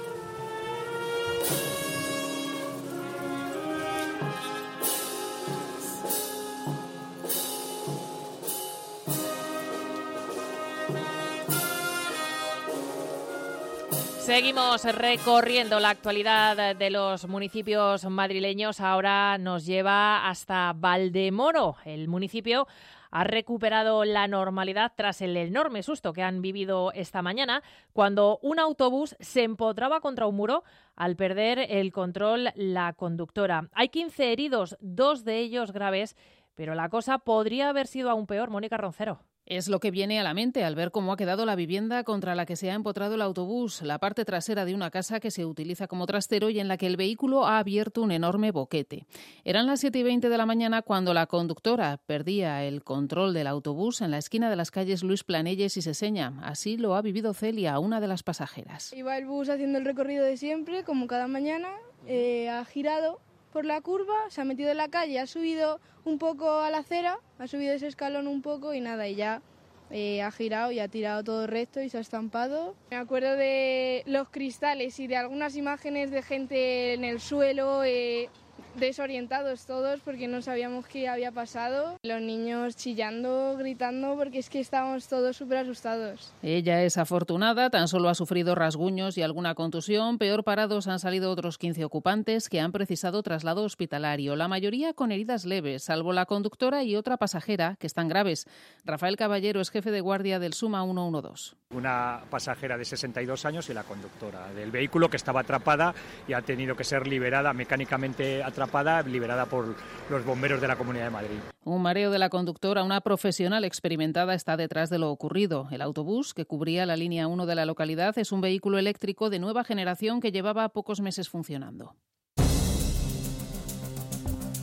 Seguimos recorriendo la actualidad de los municipios madrileños. Ahora nos lleva hasta Valdemoro. El municipio ha recuperado la normalidad tras el enorme susto que han vivido esta mañana, cuando un autobús se empotraba contra un muro al perder el control la conductora. Hay 15 heridos, 2 de ellos graves, pero la cosa podría haber sido aún peor. Mónica Roncero. Es lo que viene a la mente al ver cómo ha quedado la vivienda contra la que se ha empotrado el autobús, la parte trasera de una casa que se utiliza como trastero y en la que el vehículo ha abierto un enorme boquete. Eran las 7:20 de la mañana cuando la conductora perdía el control del autobús en la esquina de las calles Luis Planelles y Seseña. Así lo ha vivido Celia, una de las pasajeras. Iba el bus haciendo el recorrido de siempre, como cada mañana, ha girado por la curva, se ha metido en la calle, ha subido un poco a la acera, ha subido ese escalón un poco y nada, y ya ha girado y ha tirado todo recto y se ha estampado. Me acuerdo de los cristales y de algunas imágenes de gente en el suelo, desorientados todos porque no sabíamos qué había pasado. Los niños chillando, gritando, porque es que estábamos todos súper asustados. Ella es afortunada, tan solo ha sufrido rasguños y alguna contusión. Peor parados han salido otros 15 ocupantes que han precisado traslado hospitalario, la mayoría con heridas leves, salvo la conductora y otra pasajera que están graves. Rafael Caballero es jefe de guardia del SUMA 112. Una pasajera de 62 años y la conductora del vehículo, que estaba atrapada y ha tenido que ser liberada, mecánicamente atrapada, liberada por los bomberos de la Comunidad de Madrid. Un mareo de la conductora, una profesional experimentada, está detrás de lo ocurrido. El autobús, que cubría la línea 1 de la localidad, es un vehículo eléctrico de nueva generación que llevaba pocos meses funcionando.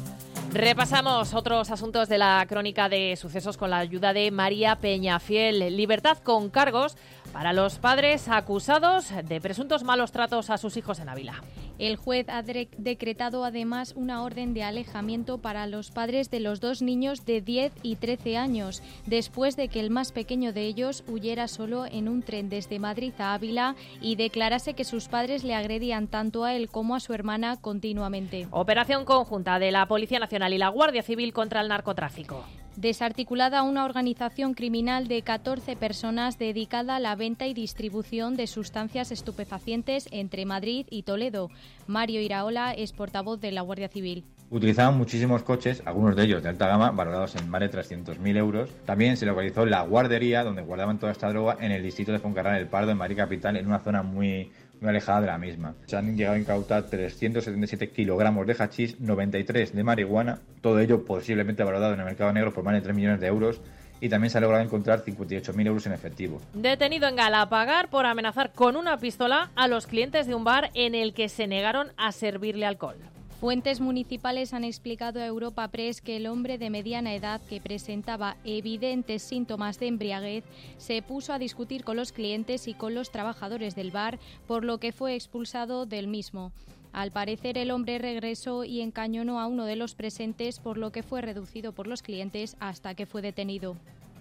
Repasamos otros asuntos de la crónica de sucesos con la ayuda de María Peñafiel. Libertad con cargos para los padres acusados de presuntos malos tratos a sus hijos en Ávila. El juez ha decretado además una orden de alejamiento para los padres de los dos niños de 10 y 13 años, después de que el más pequeño de ellos huyera solo en un tren desde Madrid a Ávila y declarase que sus padres le agredían tanto a él como a su hermana continuamente. Operación conjunta de la Policía Nacional y la Guardia Civil contra el narcotráfico. Desarticulada una organización criminal de 14 personas dedicada a la venta y distribución de sustancias estupefacientes entre Madrid y Toledo. Mario Iraola es portavoz de la Guardia Civil. Utilizaban muchísimos coches, algunos de ellos de alta gama, valorados en más de 300.000 euros. También se localizó la guardería donde guardaban toda esta droga en el distrito de Fuencarral el Pardo, en Madrid capital, en una zona muy alejada de la misma. Se han llegado a incautar 377 kilogramos de hachís, 93 de marihuana, todo ello posiblemente valorado en el mercado negro por más de 3 millones de euros, y también se ha logrado encontrar 58.000 euros en efectivo. Detenido en Galapagar por amenazar con una pistola a los clientes de un bar en el que se negaron a servirle alcohol. Fuentes municipales han explicado a Europa Press que el hombre de mediana edad, que presentaba evidentes síntomas de embriaguez, se puso a discutir con los clientes y con los trabajadores del bar, por lo que fue expulsado del mismo. Al parecer, el hombre regresó y encañonó a uno de los presentes, por lo que fue reducido por los clientes hasta que fue detenido.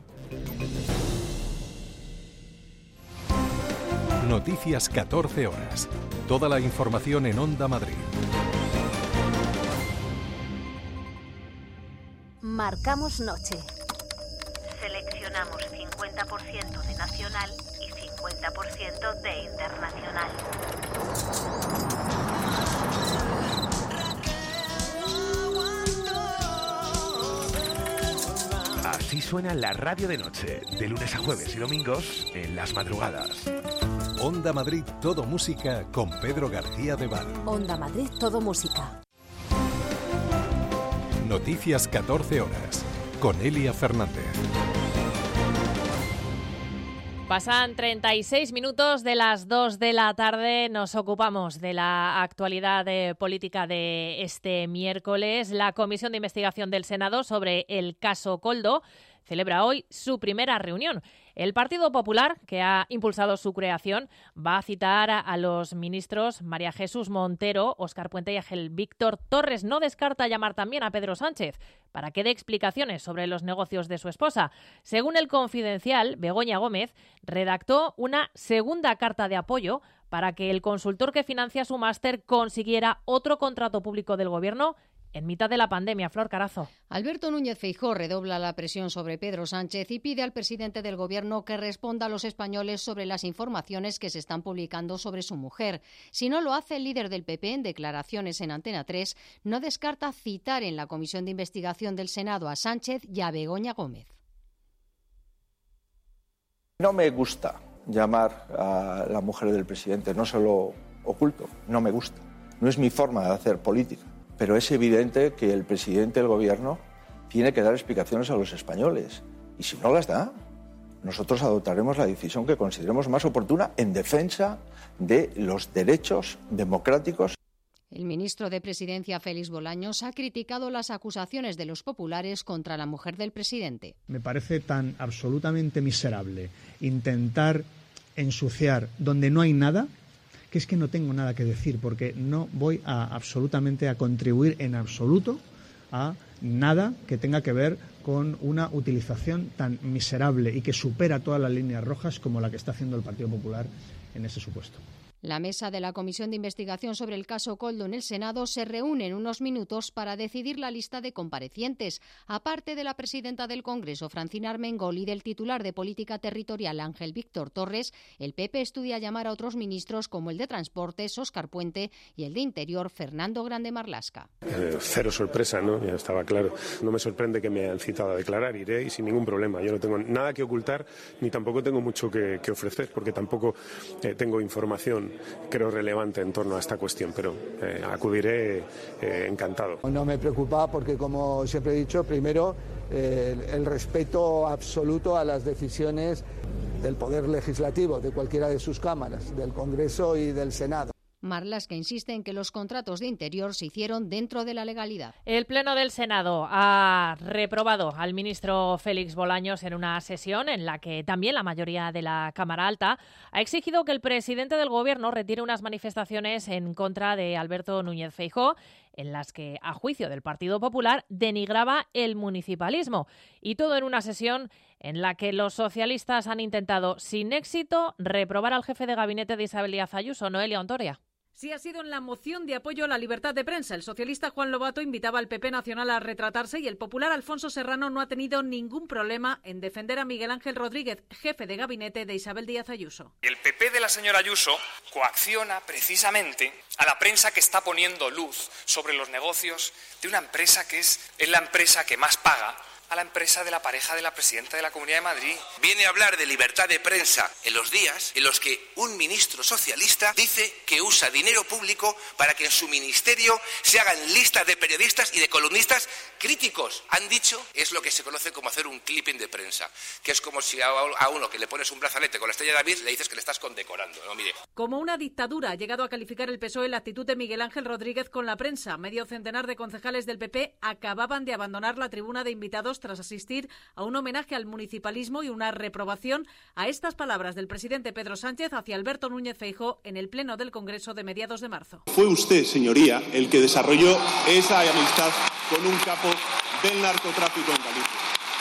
Noticias 14 horas. Toda la información en Onda Madrid. Marcamos noche. Seleccionamos 50% de nacional y 50% de internacional. Así suena la radio de noche, de lunes a jueves y domingos en las madrugadas. Onda Madrid, todo música con Pedro García de Val. Onda Madrid, todo música. Noticias 14 horas, con Elia Fernández. Pasan 36 minutos de las 2 de la tarde. Nos ocupamos de la actualidad política de este miércoles. La Comisión de Investigación del Senado sobre el caso Koldo celebra hoy su primera reunión. El Partido Popular, que ha impulsado su creación, va a citar a los ministros María Jesús Montero, Óscar Puente y Ángel Víctor Torres. No descarta llamar también a Pedro Sánchez para que dé explicaciones sobre los negocios de su esposa. Según El Confidencial, Begoña Gómez redactó una segunda carta de apoyo para que el consultor que financia su máster consiguiera otro contrato público del Gobierno en mitad de la pandemia. Flor Carazo. Alberto Núñez Feijóo redobla la presión sobre Pedro Sánchez y pide al presidente del Gobierno que responda a los españoles sobre las informaciones que se están publicando sobre su mujer. Si no lo hace, el líder del PP, en declaraciones en Antena 3, no descarta citar en la Comisión de Investigación del Senado a Sánchez y a Begoña Gómez. No me gusta llamar a la mujer del presidente, no se lo oculto, no me gusta. No es mi forma de hacer política. Pero es evidente que el presidente del Gobierno tiene que dar explicaciones a los españoles. Y si no las da, nosotros adoptaremos la decisión que consideremos más oportuna en defensa de los derechos democráticos. El ministro de Presidencia, Félix Bolaños, ha criticado las acusaciones de los populares contra la mujer del presidente. Me parece tan absolutamente miserable intentar ensuciar donde no hay nada, que es que no tengo nada que decir, porque no voy absolutamente a contribuir en absoluto a nada que tenga que ver con una utilización tan miserable y que supera todas las líneas rojas como la que está haciendo el Partido Popular en ese supuesto. La mesa de la Comisión de Investigación sobre el caso Koldo en el Senado se reúne en unos minutos para decidir la lista de comparecientes. Aparte de la presidenta del Congreso, Francina Armengol, y del titular de Política Territorial, Ángel Víctor Torres, el PP estudia llamar a otros ministros como el de Transportes, Óscar Puente, y el de Interior, Fernando Grande Marlaska. Cero sorpresa, ¿no? Ya estaba claro. No me sorprende que me hayan citado a declarar, iré y sin ningún problema. Yo no tengo nada que ocultar ni tampoco tengo mucho que ofrecer, porque tampoco tengo información creo relevante en torno a esta cuestión, pero acudiré encantado. No me preocupa porque, como siempre he dicho, primero el respeto absoluto a las decisiones del Poder Legislativo, de cualquiera de sus cámaras, del Congreso y del Senado. Marlaska insiste en que los contratos de Interior se hicieron dentro de la legalidad. El Pleno del Senado ha reprobado al ministro Félix Bolaños en una sesión en la que también la mayoría de la Cámara Alta ha exigido que el presidente del Gobierno retire unas manifestaciones en contra de Alberto Núñez Feijóo, en las que, a juicio del Partido Popular, denigraba el municipalismo. Y todo en una sesión en la que los socialistas han intentado, sin éxito, reprobar al jefe de gabinete de Isabel Díaz Ayuso, Noelia Ontoria. Sí, ha sido en la moción de apoyo a la libertad de prensa. El socialista Juan Lobato invitaba al PP nacional a retratarse y el popular Alfonso Serrano no ha tenido ningún problema en defender a Miguel Ángel Rodríguez, jefe de gabinete de Isabel Díaz Ayuso. El PP de la señora Ayuso coacciona precisamente a la prensa que está poniendo luz sobre los negocios de una empresa que es la empresa que más paga, a la empresa de la pareja de la presidenta de la Comunidad de Madrid. Viene a hablar de libertad de prensa en los días en los que un ministro socialista dice que usa dinero público para que en su ministerio se hagan listas de periodistas y de columnistas críticos. Han dicho, es lo que se conoce como hacer un clipping de prensa, que es como si a uno que le pones un brazalete con la estrella de David le dices que le estás condecorando. No, mire. Como una dictadura ha llegado a calificar el PSOE la actitud de Miguel Ángel Rodríguez con la prensa. Medio centenar de concejales del PP acababan de abandonar la tribuna de invitados tras asistir a un homenaje al municipalismo y una reprobación a estas palabras del presidente Pedro Sánchez hacia Alberto Núñez Feijóo en el Pleno del Congreso de mediados de marzo. Fue usted, señoría, el que desarrolló esa amistad con un capo del narcotráfico en Galicia.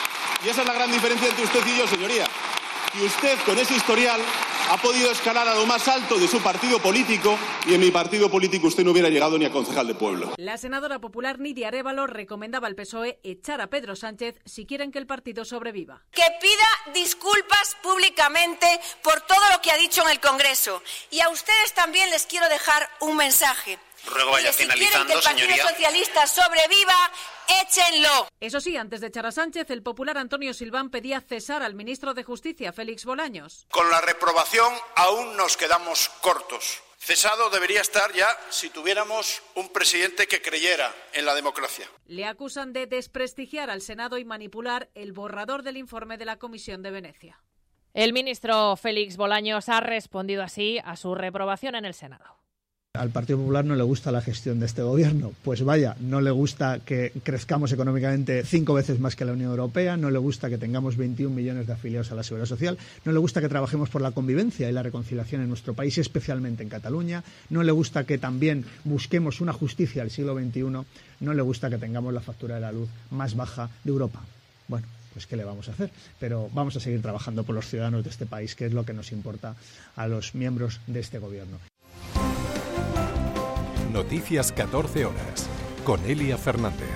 Y esa es la gran diferencia entre usted y yo, señoría. Y usted, con ese historial, ha podido escalar a lo más alto de su partido político y en mi partido político usted no hubiera llegado ni a concejal de pueblo. La senadora popular Nidia Arévalo recomendaba al PSOE echar a Pedro Sánchez si quieren que el partido sobreviva. Que pida disculpas públicamente por todo lo que ha dicho en el Congreso. Y a ustedes también les quiero dejar un mensaje. Ruego vaya finalizando, si quieren que el Partido Socialista sobreviva, échenlo. Eso sí, antes de echar a Sánchez, el popular Antonio Silván pedía cesar al ministro de Justicia, Félix Bolaños. Con la reprobación aún nos quedamos cortos. Cesado debería estar ya si tuviéramos un presidente que creyera en la democracia. Le acusan de desprestigiar al Senado y manipular el borrador del informe de la Comisión de Venecia. El ministro Félix Bolaños ha respondido así a su reprobación en el Senado. Al Partido Popular no le gusta la gestión de este gobierno. Pues vaya, no le gusta que crezcamos económicamente 5 veces más que la Unión Europea, no le gusta que tengamos 21 millones de afiliados a la Seguridad Social, no le gusta que trabajemos por la convivencia y la reconciliación en nuestro país, especialmente en Cataluña, no le gusta que también busquemos una justicia del siglo XXI, no le gusta que tengamos la factura de la luz más baja de Europa. Bueno, pues ¿qué le vamos a hacer? Pero vamos a seguir trabajando por los ciudadanos de este país, que es lo que nos importa a los miembros de este gobierno. Noticias 14 horas, con Elia Fernández.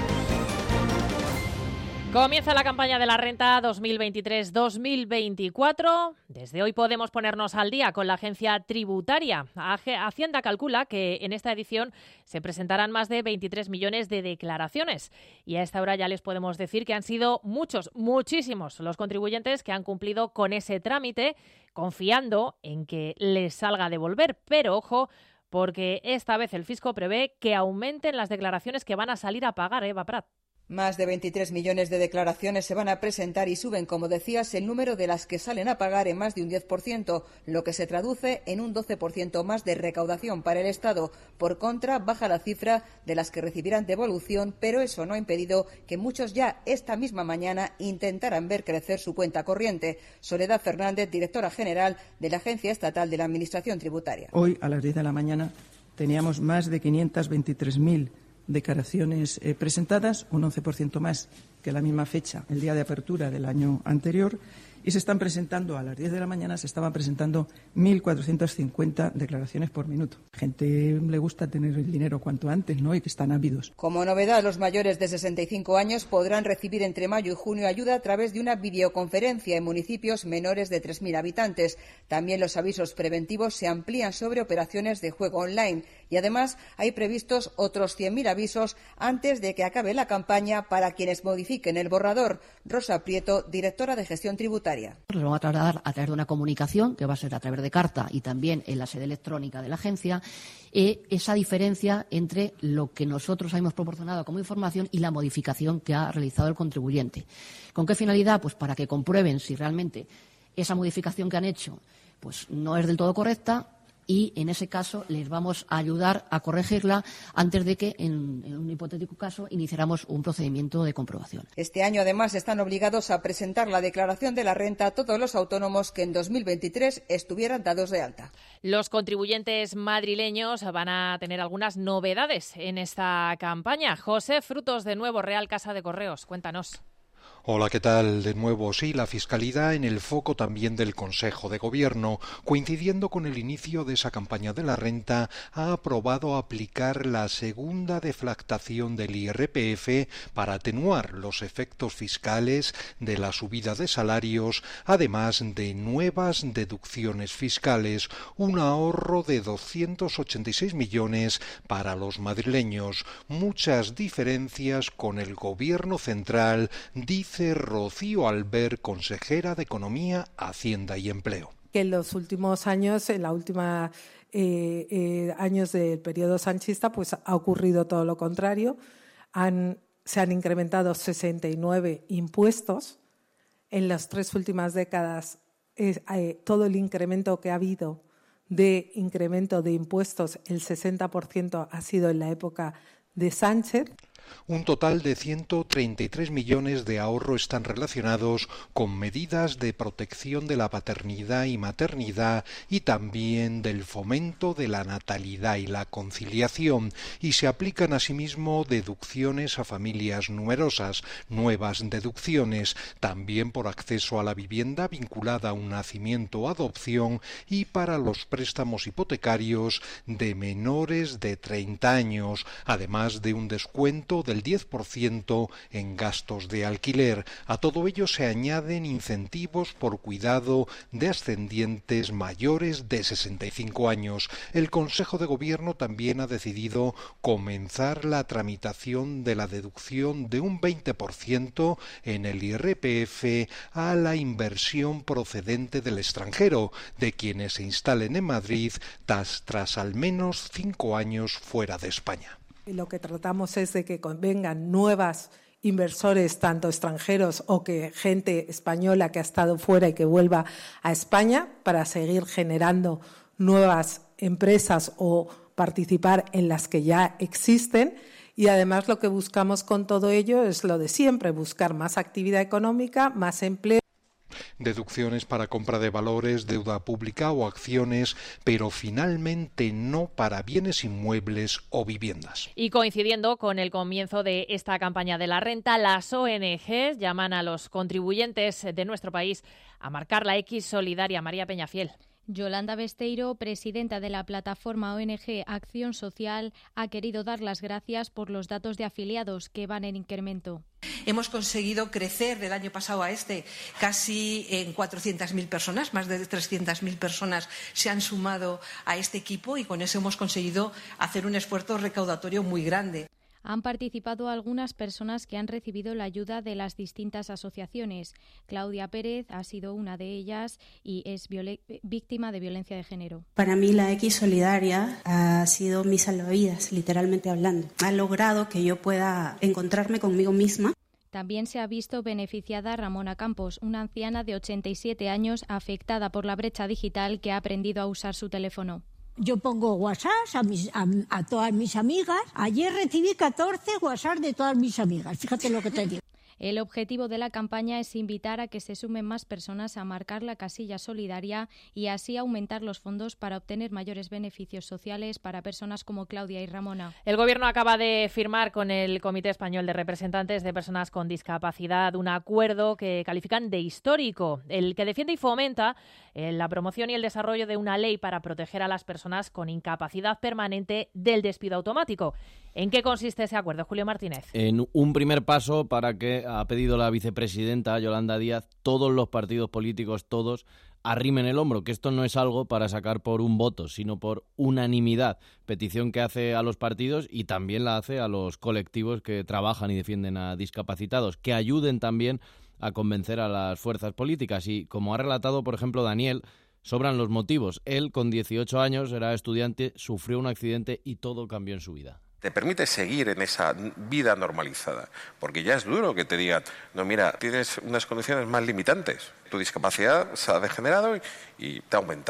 Comienza la campaña de la renta 2023-2024. Desde hoy podemos ponernos al día con la agencia tributaria. Hacienda calcula que en esta edición se presentarán más de 23 millones de declaraciones. Y a esta hora ya les podemos decir que han sido muchísimos los contribuyentes que han cumplido con ese trámite, confiando en que les salga a devolver. Pero ojo, porque esta vez el fisco prevé que aumenten las declaraciones que van a salir a pagar, Eva Prat. Más de 23 millones de declaraciones se van a presentar y suben, como decías, el número de las que salen a pagar en más de un 10%, lo que se traduce en un 12% más de recaudación para el Estado. Por contra, baja la cifra de las que recibirán devolución, pero eso no ha impedido que muchos ya esta misma mañana intentaran ver crecer su cuenta corriente. Soledad Fernández, directora general de la Agencia Estatal de la Administración Tributaria. Hoy, a las 10 de la mañana, teníamos más de 523.000 declaraciones presentadas, un 11% más que la misma fecha, el día de apertura del año anterior, y se están presentando, a las 10 de la mañana, se estaban presentando 1.450 declaraciones por minuto. A la gente le gusta tener el dinero cuanto antes, ¿no? Y que están ávidos. Como novedad, los mayores de 65 años podrán recibir entre mayo y junio ayuda a través de una videoconferencia en municipios menores de 3.000 habitantes. También los avisos preventivos se amplían sobre operaciones de juego online y además hay previstos otros 100.000 avisos antes de que acabe la campaña para quienes modifiquen el borrador. Rosa Prieto, directora de Gestión Tributaria. Lo vamos a trasladar a través de una comunicación que va a ser a través de carta y también en la sede electrónica de la agencia, esa diferencia entre lo que nosotros hemos proporcionado como información y la modificación que ha realizado el contribuyente. ¿Con qué finalidad? Pues para que comprueben si realmente esa modificación que han hecho pues no es del todo correcta, y en ese caso les vamos a ayudar a corregirla antes de que, en un hipotético caso, iniciáramos un procedimiento de comprobación. Este año, además, están obligados a presentar la declaración de la renta a todos los autónomos que en 2023 estuvieran dados de alta. Los contribuyentes madrileños van a tener algunas novedades en esta campaña. José Frutos, de nuevo, Real Casa de Correos. Cuéntanos. Hola, ¿qué tal? De nuevo, sí, la fiscalidad en el foco también del Consejo de Gobierno. Coincidiendo con el inicio de esa campaña de la renta, ha aprobado aplicar la segunda deflactación del IRPF para atenuar los efectos fiscales de la subida de salarios, además de nuevas deducciones fiscales, un ahorro de 286 millones para los madrileños. Muchas diferencias con el Gobierno central, dice Rocío Albert, consejera de Economía, Hacienda y Empleo. Que en los últimos años, en la última años del periodo sanchista, pues ha ocurrido todo lo contrario. Se han incrementado 69 impuestos. En las 3 últimas décadas, todo el incremento que ha habido de incremento de impuestos, el 60% ha sido en la época de Sánchez. Un total de 133 millones de ahorro están relacionados con medidas de protección de la paternidad y maternidad y también del fomento de la natalidad y la conciliación, y se aplican asimismo deducciones a familias numerosas, nuevas deducciones, también por acceso a la vivienda vinculada a un nacimiento o adopción y para los préstamos hipotecarios de menores de 30 años, además de un descuento del 10% en gastos de alquiler. A todo ello se añaden incentivos por cuidado de ascendientes mayores de 65 años. El Consejo de Gobierno también ha decidido comenzar la tramitación de la deducción de un 20% en el IRPF a la inversión procedente del extranjero, de quienes se instalen en Madrid tras al menos 5 años fuera de España. Lo que tratamos es de que vengan nuevas inversores, tanto extranjeros o que gente española que ha estado fuera y que vuelva a España para seguir generando nuevas empresas o participar en las que ya existen. Y además lo que buscamos con todo ello es lo de siempre, buscar más actividad económica, más empleo. Deducciones para compra de valores, deuda pública o acciones, pero finalmente no para bienes inmuebles o viviendas. Y coincidiendo con el comienzo de esta campaña de la renta, las ONG llaman a los contribuyentes de nuestro país a marcar la X solidaria. María Peñafiel. Yolanda Besteiro, presidenta de la plataforma ONG Acción Social, ha querido dar las gracias por los datos de afiliados que van en incremento. Hemos conseguido crecer del año pasado a casi en 400.000 personas, más de 300.000 personas se han sumado a este equipo y con eso hemos conseguido hacer un esfuerzo recaudatorio muy grande. Han participado algunas personas que han recibido la ayuda de las distintas asociaciones. Claudia Pérez ha sido una de ellas y es víctima de violencia de género. Para mí la X Solidaria ha sido mi salvavidas, literalmente hablando. Ha logrado que yo pueda encontrarme conmigo misma. También se ha visto beneficiada Ramona Campos, una anciana de 87 años afectada por la brecha digital que ha aprendido a usar su teléfono. Yo pongo WhatsApp a todas mis amigas. Ayer recibí 14 WhatsApp de todas mis amigas. Fíjate lo que te digo. El objetivo de la campaña es invitar a que se sumen más personas a marcar la casilla solidaria y así aumentar los fondos para obtener mayores beneficios sociales para personas como Claudia y Ramona. El Gobierno acaba de firmar con el Comité Español de Representantes de Personas con Discapacidad un acuerdo que califican de histórico, el que defiende y fomenta la promoción y el desarrollo de una ley para proteger a las personas con incapacidad permanente del despido automático. ¿En qué consiste ese acuerdo, Julio Martínez? En un primer paso para que ha pedido la vicepresidenta Yolanda Díaz, todos los partidos políticos, todos, arrimen el hombro, que esto no es algo para sacar por un voto, sino por unanimidad. Petición que hace a los partidos y también la hace a los colectivos que trabajan y defienden a discapacitados, que ayuden también a convencer a las fuerzas políticas. Y como ha relatado, por ejemplo, Daniel, sobran los motivos. Él, con 18 años, era estudiante, sufrió un accidente y todo cambió en su vida. Te permite seguir en esa vida normalizada, porque ya es duro que te digan, no, mira, tienes unas condiciones más limitantes, tu discapacidad se ha degenerado y te ha aumentado.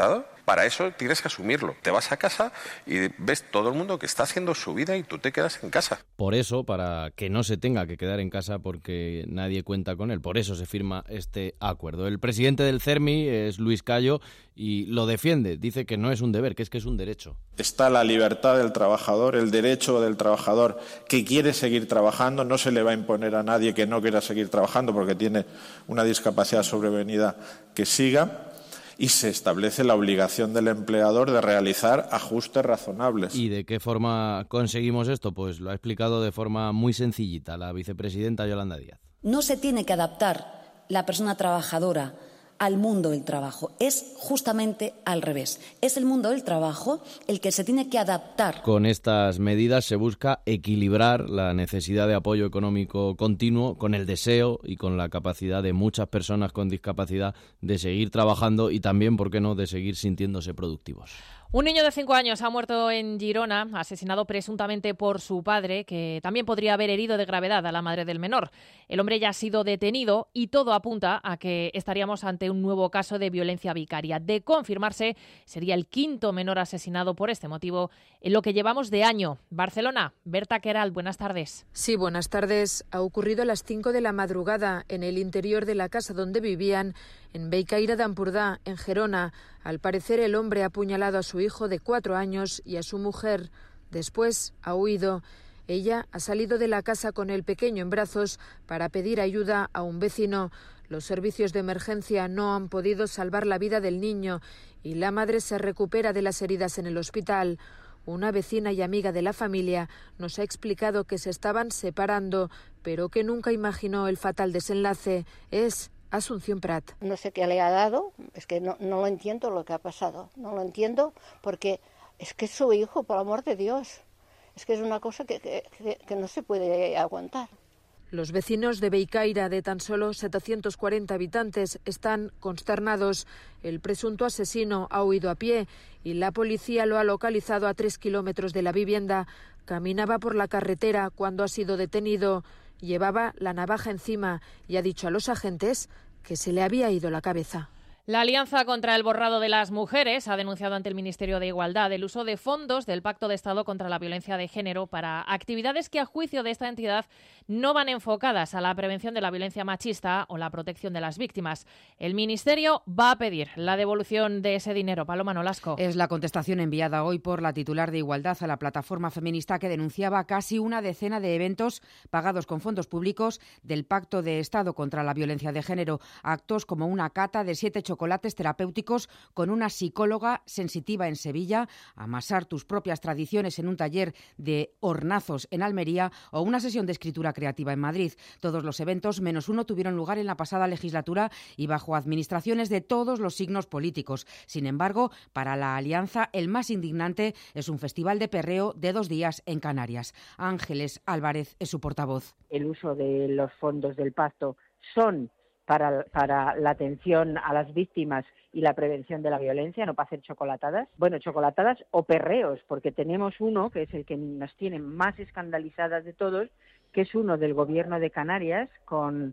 Para eso tienes que asumirlo. Te vas a casa y ves todo el mundo que está haciendo su vida y tú te quedas en casa. Por eso, para que no se tenga que quedar en casa porque nadie cuenta con él, por eso se firma este acuerdo. El presidente del CERMI es Luis Cayo y lo defiende. Dice que no es un deber, que es un derecho. Está la libertad del trabajador, el derecho del trabajador que quiere seguir trabajando. No se le va a imponer a nadie que no quiera seguir trabajando porque tiene una discapacidad sobrevenida que siga. Y se establece la obligación del empleador de realizar ajustes razonables. ¿Y de qué forma conseguimos esto? Pues lo ha explicado de forma muy sencillita la vicepresidenta Yolanda Díaz. No se tiene que adaptar la persona trabajadora al mundo del trabajo. Es justamente al revés. Es el mundo del trabajo el que se tiene que adaptar. Con estas medidas se busca equilibrar la necesidad de apoyo económico continuo con el deseo y con la capacidad de muchas personas con discapacidad de seguir trabajando y también, ¿por qué no?, de seguir sintiéndose productivos. Un niño de 5 años ha muerto en Girona, asesinado presuntamente por su padre, que también podría haber herido de gravedad a la madre del menor. El hombre ya ha sido detenido y todo apunta a que estaríamos ante un nuevo caso de violencia vicaria. De confirmarse, sería el 5º menor asesinado por este motivo en lo que llevamos de año. Barcelona, Berta Queralt, buenas tardes. Sí, buenas tardes. Ha ocurrido a las 5 de la madrugada en el interior de la casa donde vivían, en Bellcaire d'Empordà, en Gerona. Al parecer, el hombre ha apuñalado a su hijo de 4 años y a su mujer. Después ha huido. Ella ha salido de la casa con el pequeño en brazos para pedir ayuda a un vecino. Los servicios de emergencia no han podido salvar la vida del niño y la madre se recupera de las heridas en el hospital. Una vecina y amiga de la familia nos ha explicado que se estaban separando, pero que nunca imaginó el fatal desenlace. Es Asunción Prat. No sé qué le ha dado, es que no lo entiendo lo que ha pasado. No lo entiendo porque es que es su hijo, por amor de Dios. Es que es una cosa que no se puede aguantar. Los vecinos de Bellcaire, de tan solo 740 habitantes, están consternados. El presunto asesino ha huido a pie y la policía lo ha localizado a 3 kilómetros de la vivienda. Caminaba por la carretera cuando ha sido detenido. Llevaba la navaja encima y ha dicho a los agentes que se le había ido la cabeza. La Alianza contra el Borrado de las Mujeres ha denunciado ante el Ministerio de Igualdad el uso de fondos del Pacto de Estado contra la Violencia de Género para actividades que, a juicio de esta entidad, no van enfocadas a la prevención de la violencia machista o la protección de las víctimas. El Ministerio va a pedir la devolución de ese dinero. Paloma Nolasco. Es la contestación enviada hoy por la titular de Igualdad a la plataforma feminista que denunciaba casi una decena de eventos pagados con fondos públicos del Pacto de Estado contra la Violencia de Género. Actos como una cata de 7 chocolates terapéuticos con una psicóloga sensitiva en Sevilla, amasar tus propias tradiciones en un taller de hornazos en Almería o una sesión de escritura creativa en Madrid. Todos los eventos, menos uno, tuvieron lugar en la pasada legislatura y bajo administraciones de todos los signos políticos. Sin embargo, para la Alianza, el más indignante es un festival de perreo de 2 días en Canarias. Ángeles Álvarez es su portavoz. El uso de los fondos del pacto son para la atención a las víctimas y la prevención de la violencia, no para hacer chocolatadas. Bueno, chocolatadas o perreos, porque tenemos uno que es el que nos tiene más escandalizadas de todos, que es uno del Gobierno de Canarias, con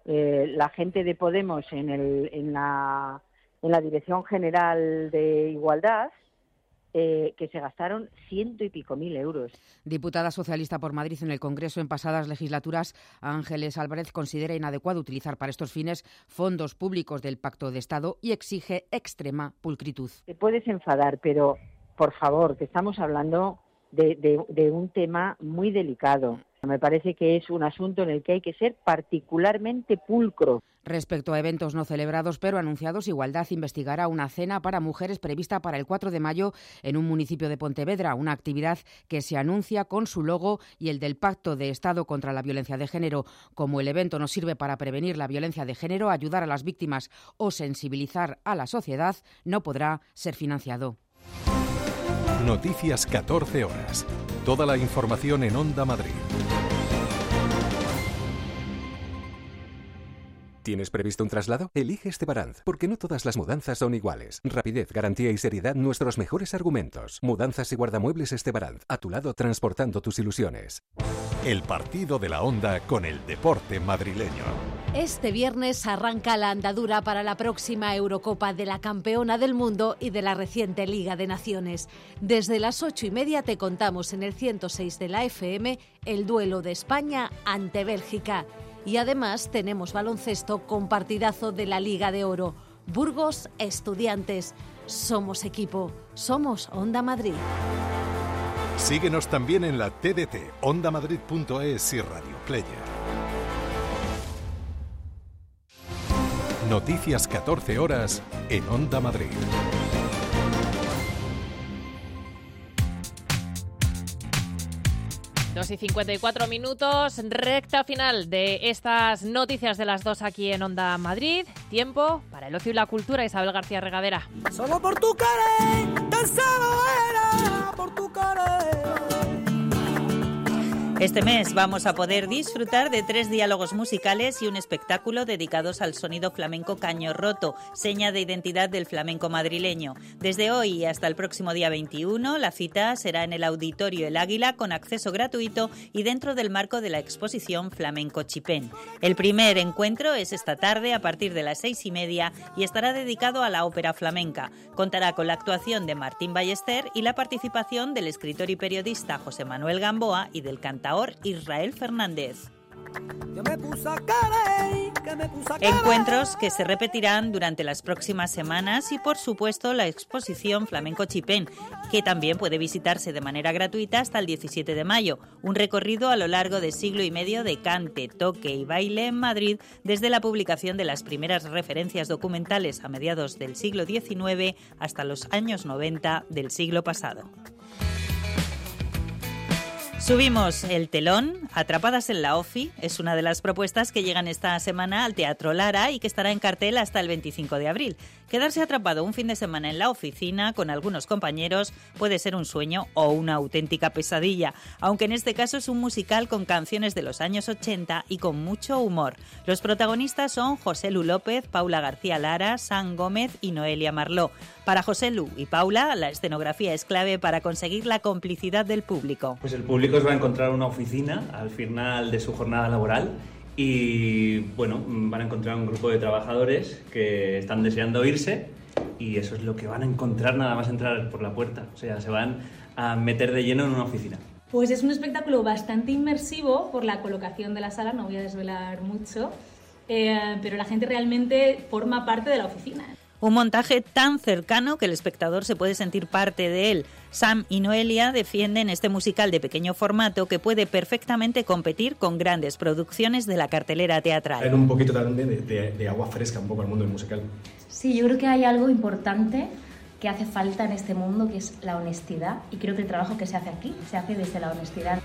la gente de Podemos en la Dirección General de Igualdad, que se gastaron 100 y pico mil euros. Diputada socialista por Madrid en el Congreso en pasadas legislaturas, Ángeles Álvarez considera inadecuado utilizar para estos fines fondos públicos del Pacto de Estado y exige extrema pulcritud. Te puedes enfadar, pero por favor, que estamos hablando de un tema muy delicado. Me parece que es un asunto en el que hay que ser particularmente pulcro. Respecto a eventos no celebrados pero anunciados, Igualdad investigará una cena para mujeres prevista para el 4 de mayo en un municipio de Pontevedra, una actividad que se anuncia con su logo y el del Pacto de Estado contra la Violencia de Género. Como el evento no sirve para prevenir la violencia de género, ayudar a las víctimas o sensibilizar a la sociedad, no podrá ser financiado. Noticias 14 horas. Toda la información en Onda Madrid. ¿Tienes previsto un traslado? Elige Estebaranz, porque no todas las mudanzas son iguales. Rapidez, garantía y seriedad, nuestros mejores argumentos. Mudanzas y guardamuebles Estebaranz, a tu lado transportando tus ilusiones. El partido de la Onda con el deporte madrileño. Este viernes arranca la andadura para la próxima Eurocopa de la campeona del mundo y de la reciente Liga de Naciones. Desde las 8:30 te contamos en el 106 de la FM el duelo de España ante Bélgica. Y además tenemos baloncesto con partidazo de la Liga de Oro. Burgos, Estudiantes. Somos equipo. Somos Onda Madrid. Síguenos también en la TDT, ondamadrid.es y Radio Player. Noticias 14 horas en Onda Madrid. Dos y 54 minutos, recta final de estas noticias de las 2 aquí en Onda Madrid. Tiempo para el ocio y la cultura. Isabel García Regadera. Solo por tu querer, cansado era por tu querer. Este mes vamos a poder disfrutar de 3 diálogos musicales y un espectáculo dedicados al sonido flamenco caño roto, seña de identidad del flamenco madrileño. Desde hoy hasta el próximo día 21, la cita será en el Auditorio El Águila con acceso gratuito y dentro del marco de la exposición Flamenco Chipén. El primer encuentro es esta tarde a partir de las 6:30 y estará dedicado a la ópera flamenca. Contará con la actuación de Martín Ballester y la participación del escritor y periodista José Manuel Gamboa y del cantaor Israel Fernández. Encuentros que se repetirán durante las próximas semanas y, por supuesto, la exposición Flamenco Chipén, que también puede visitarse de manera gratuita hasta el 17 de mayo. Un recorrido a lo largo de siglo y medio de cante, toque y baile en Madrid, desde la publicación de las primeras referencias documentales a mediados del siglo XIX hasta los años 90 del siglo pasado. Subimos el telón. Atrapadas en la OFI es una de las propuestas que llegan esta semana al Teatro Lara y que estará en cartel hasta el 25 de abril. Quedarse atrapado un fin de semana en la oficina con algunos compañeros puede ser un sueño o una auténtica pesadilla, aunque en este caso es un musical con canciones de los años 80 y con mucho humor. Los protagonistas son José Lu López, Paula García Lara, San Gómez y Noelia Marló. Para José Lu y Paula, la escenografía es clave para conseguir la complicidad del público. Pues el público os va a encontrar una oficina al final de su jornada laboral y bueno, van a encontrar un grupo de trabajadores que están deseando irse y eso es lo que van a encontrar nada más entrar por la puerta. O sea, se van a meter de lleno en una oficina. Pues es un espectáculo bastante inmersivo por la colocación de la sala, no voy a desvelar mucho, pero la gente realmente forma parte de la oficina. Un montaje tan cercano que el espectador se puede sentir parte de él. Sam y Noelia defienden este musical de pequeño formato que puede perfectamente competir con grandes producciones de la cartelera teatral. Traer un poquito también de agua fresca un poco al mundo del musical. Sí, yo creo que hay algo importante que hace falta en este mundo, que es la honestidad, y creo que el trabajo que se hace aquí se hace desde la honestidad.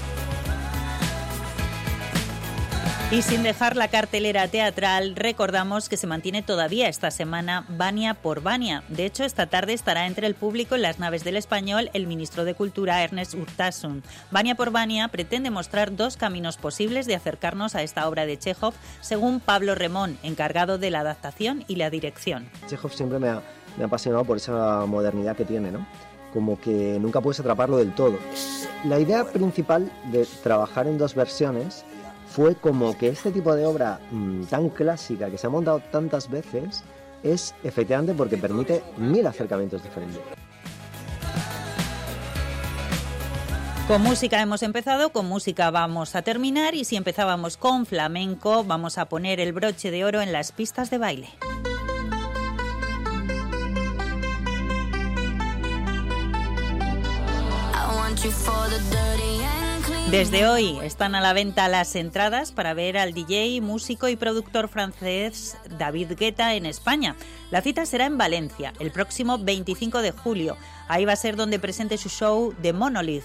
Y sin dejar la cartelera teatral, recordamos que se mantiene todavía esta semana Vania por Vania. De hecho, esta tarde estará entre el público en las naves del Español el ministro de Cultura Ernest Urtasun. Vania por Vania pretende mostrar 2 caminos posibles de acercarnos a esta obra de Chekhov, según Pablo Remón, encargado de la adaptación y la dirección. Chekhov siempre me ha apasionado por esa modernidad que tiene, ¿no? Como que nunca puedes atraparlo del todo. La idea principal de trabajar en 2 versiones fue como que este tipo de obra tan clásica que se ha montado tantas veces es efectivamente porque permite 1000 acercamientos diferentes. Con música hemos empezado, con música vamos a terminar y si empezábamos con flamenco vamos a poner el broche de oro en las pistas de baile. Desde hoy están a la venta las entradas para ver al DJ, músico y productor francés David Guetta en España. La cita será en Valencia, el próximo 25 de julio. Ahí va a ser donde presente su show The Monolith.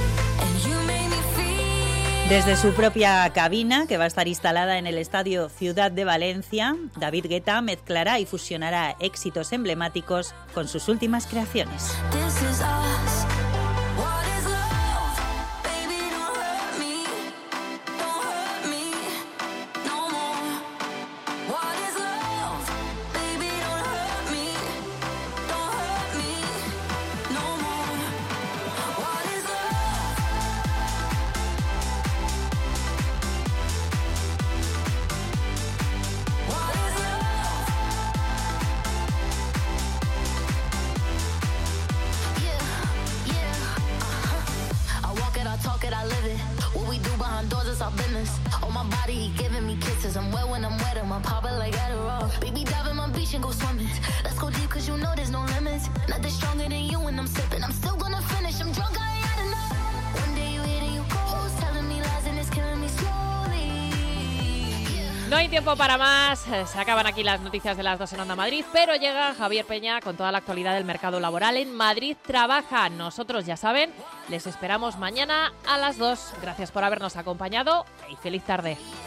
Desde su propia cabina, que va a estar instalada en el Estadio Ciudad de Valencia, David Guetta mezclará y fusionará éxitos emblemáticos con sus últimas creaciones. I talk it, I live it. What we do behind doors is our business. On my body, he giving me kisses. I'm wet when I'm wet, I'm popping like Adderall. Baby, dive in my beach and go swimming. Let's go deep, cause you know there's no limits. Nothing stronger than you when I'm sipping. I'm still gonna finish, I'm drunk, I ain't had enough. One day you hit and you go, telling me lies and it's killing me slowly. No hay tiempo para más, se acaban aquí las noticias de las 2 en Onda Madrid, pero llega Javier Peña con toda la actualidad del mercado laboral en Madrid Trabaja. Nosotros, ya saben, les esperamos mañana a las 2. Gracias por habernos acompañado y feliz tarde.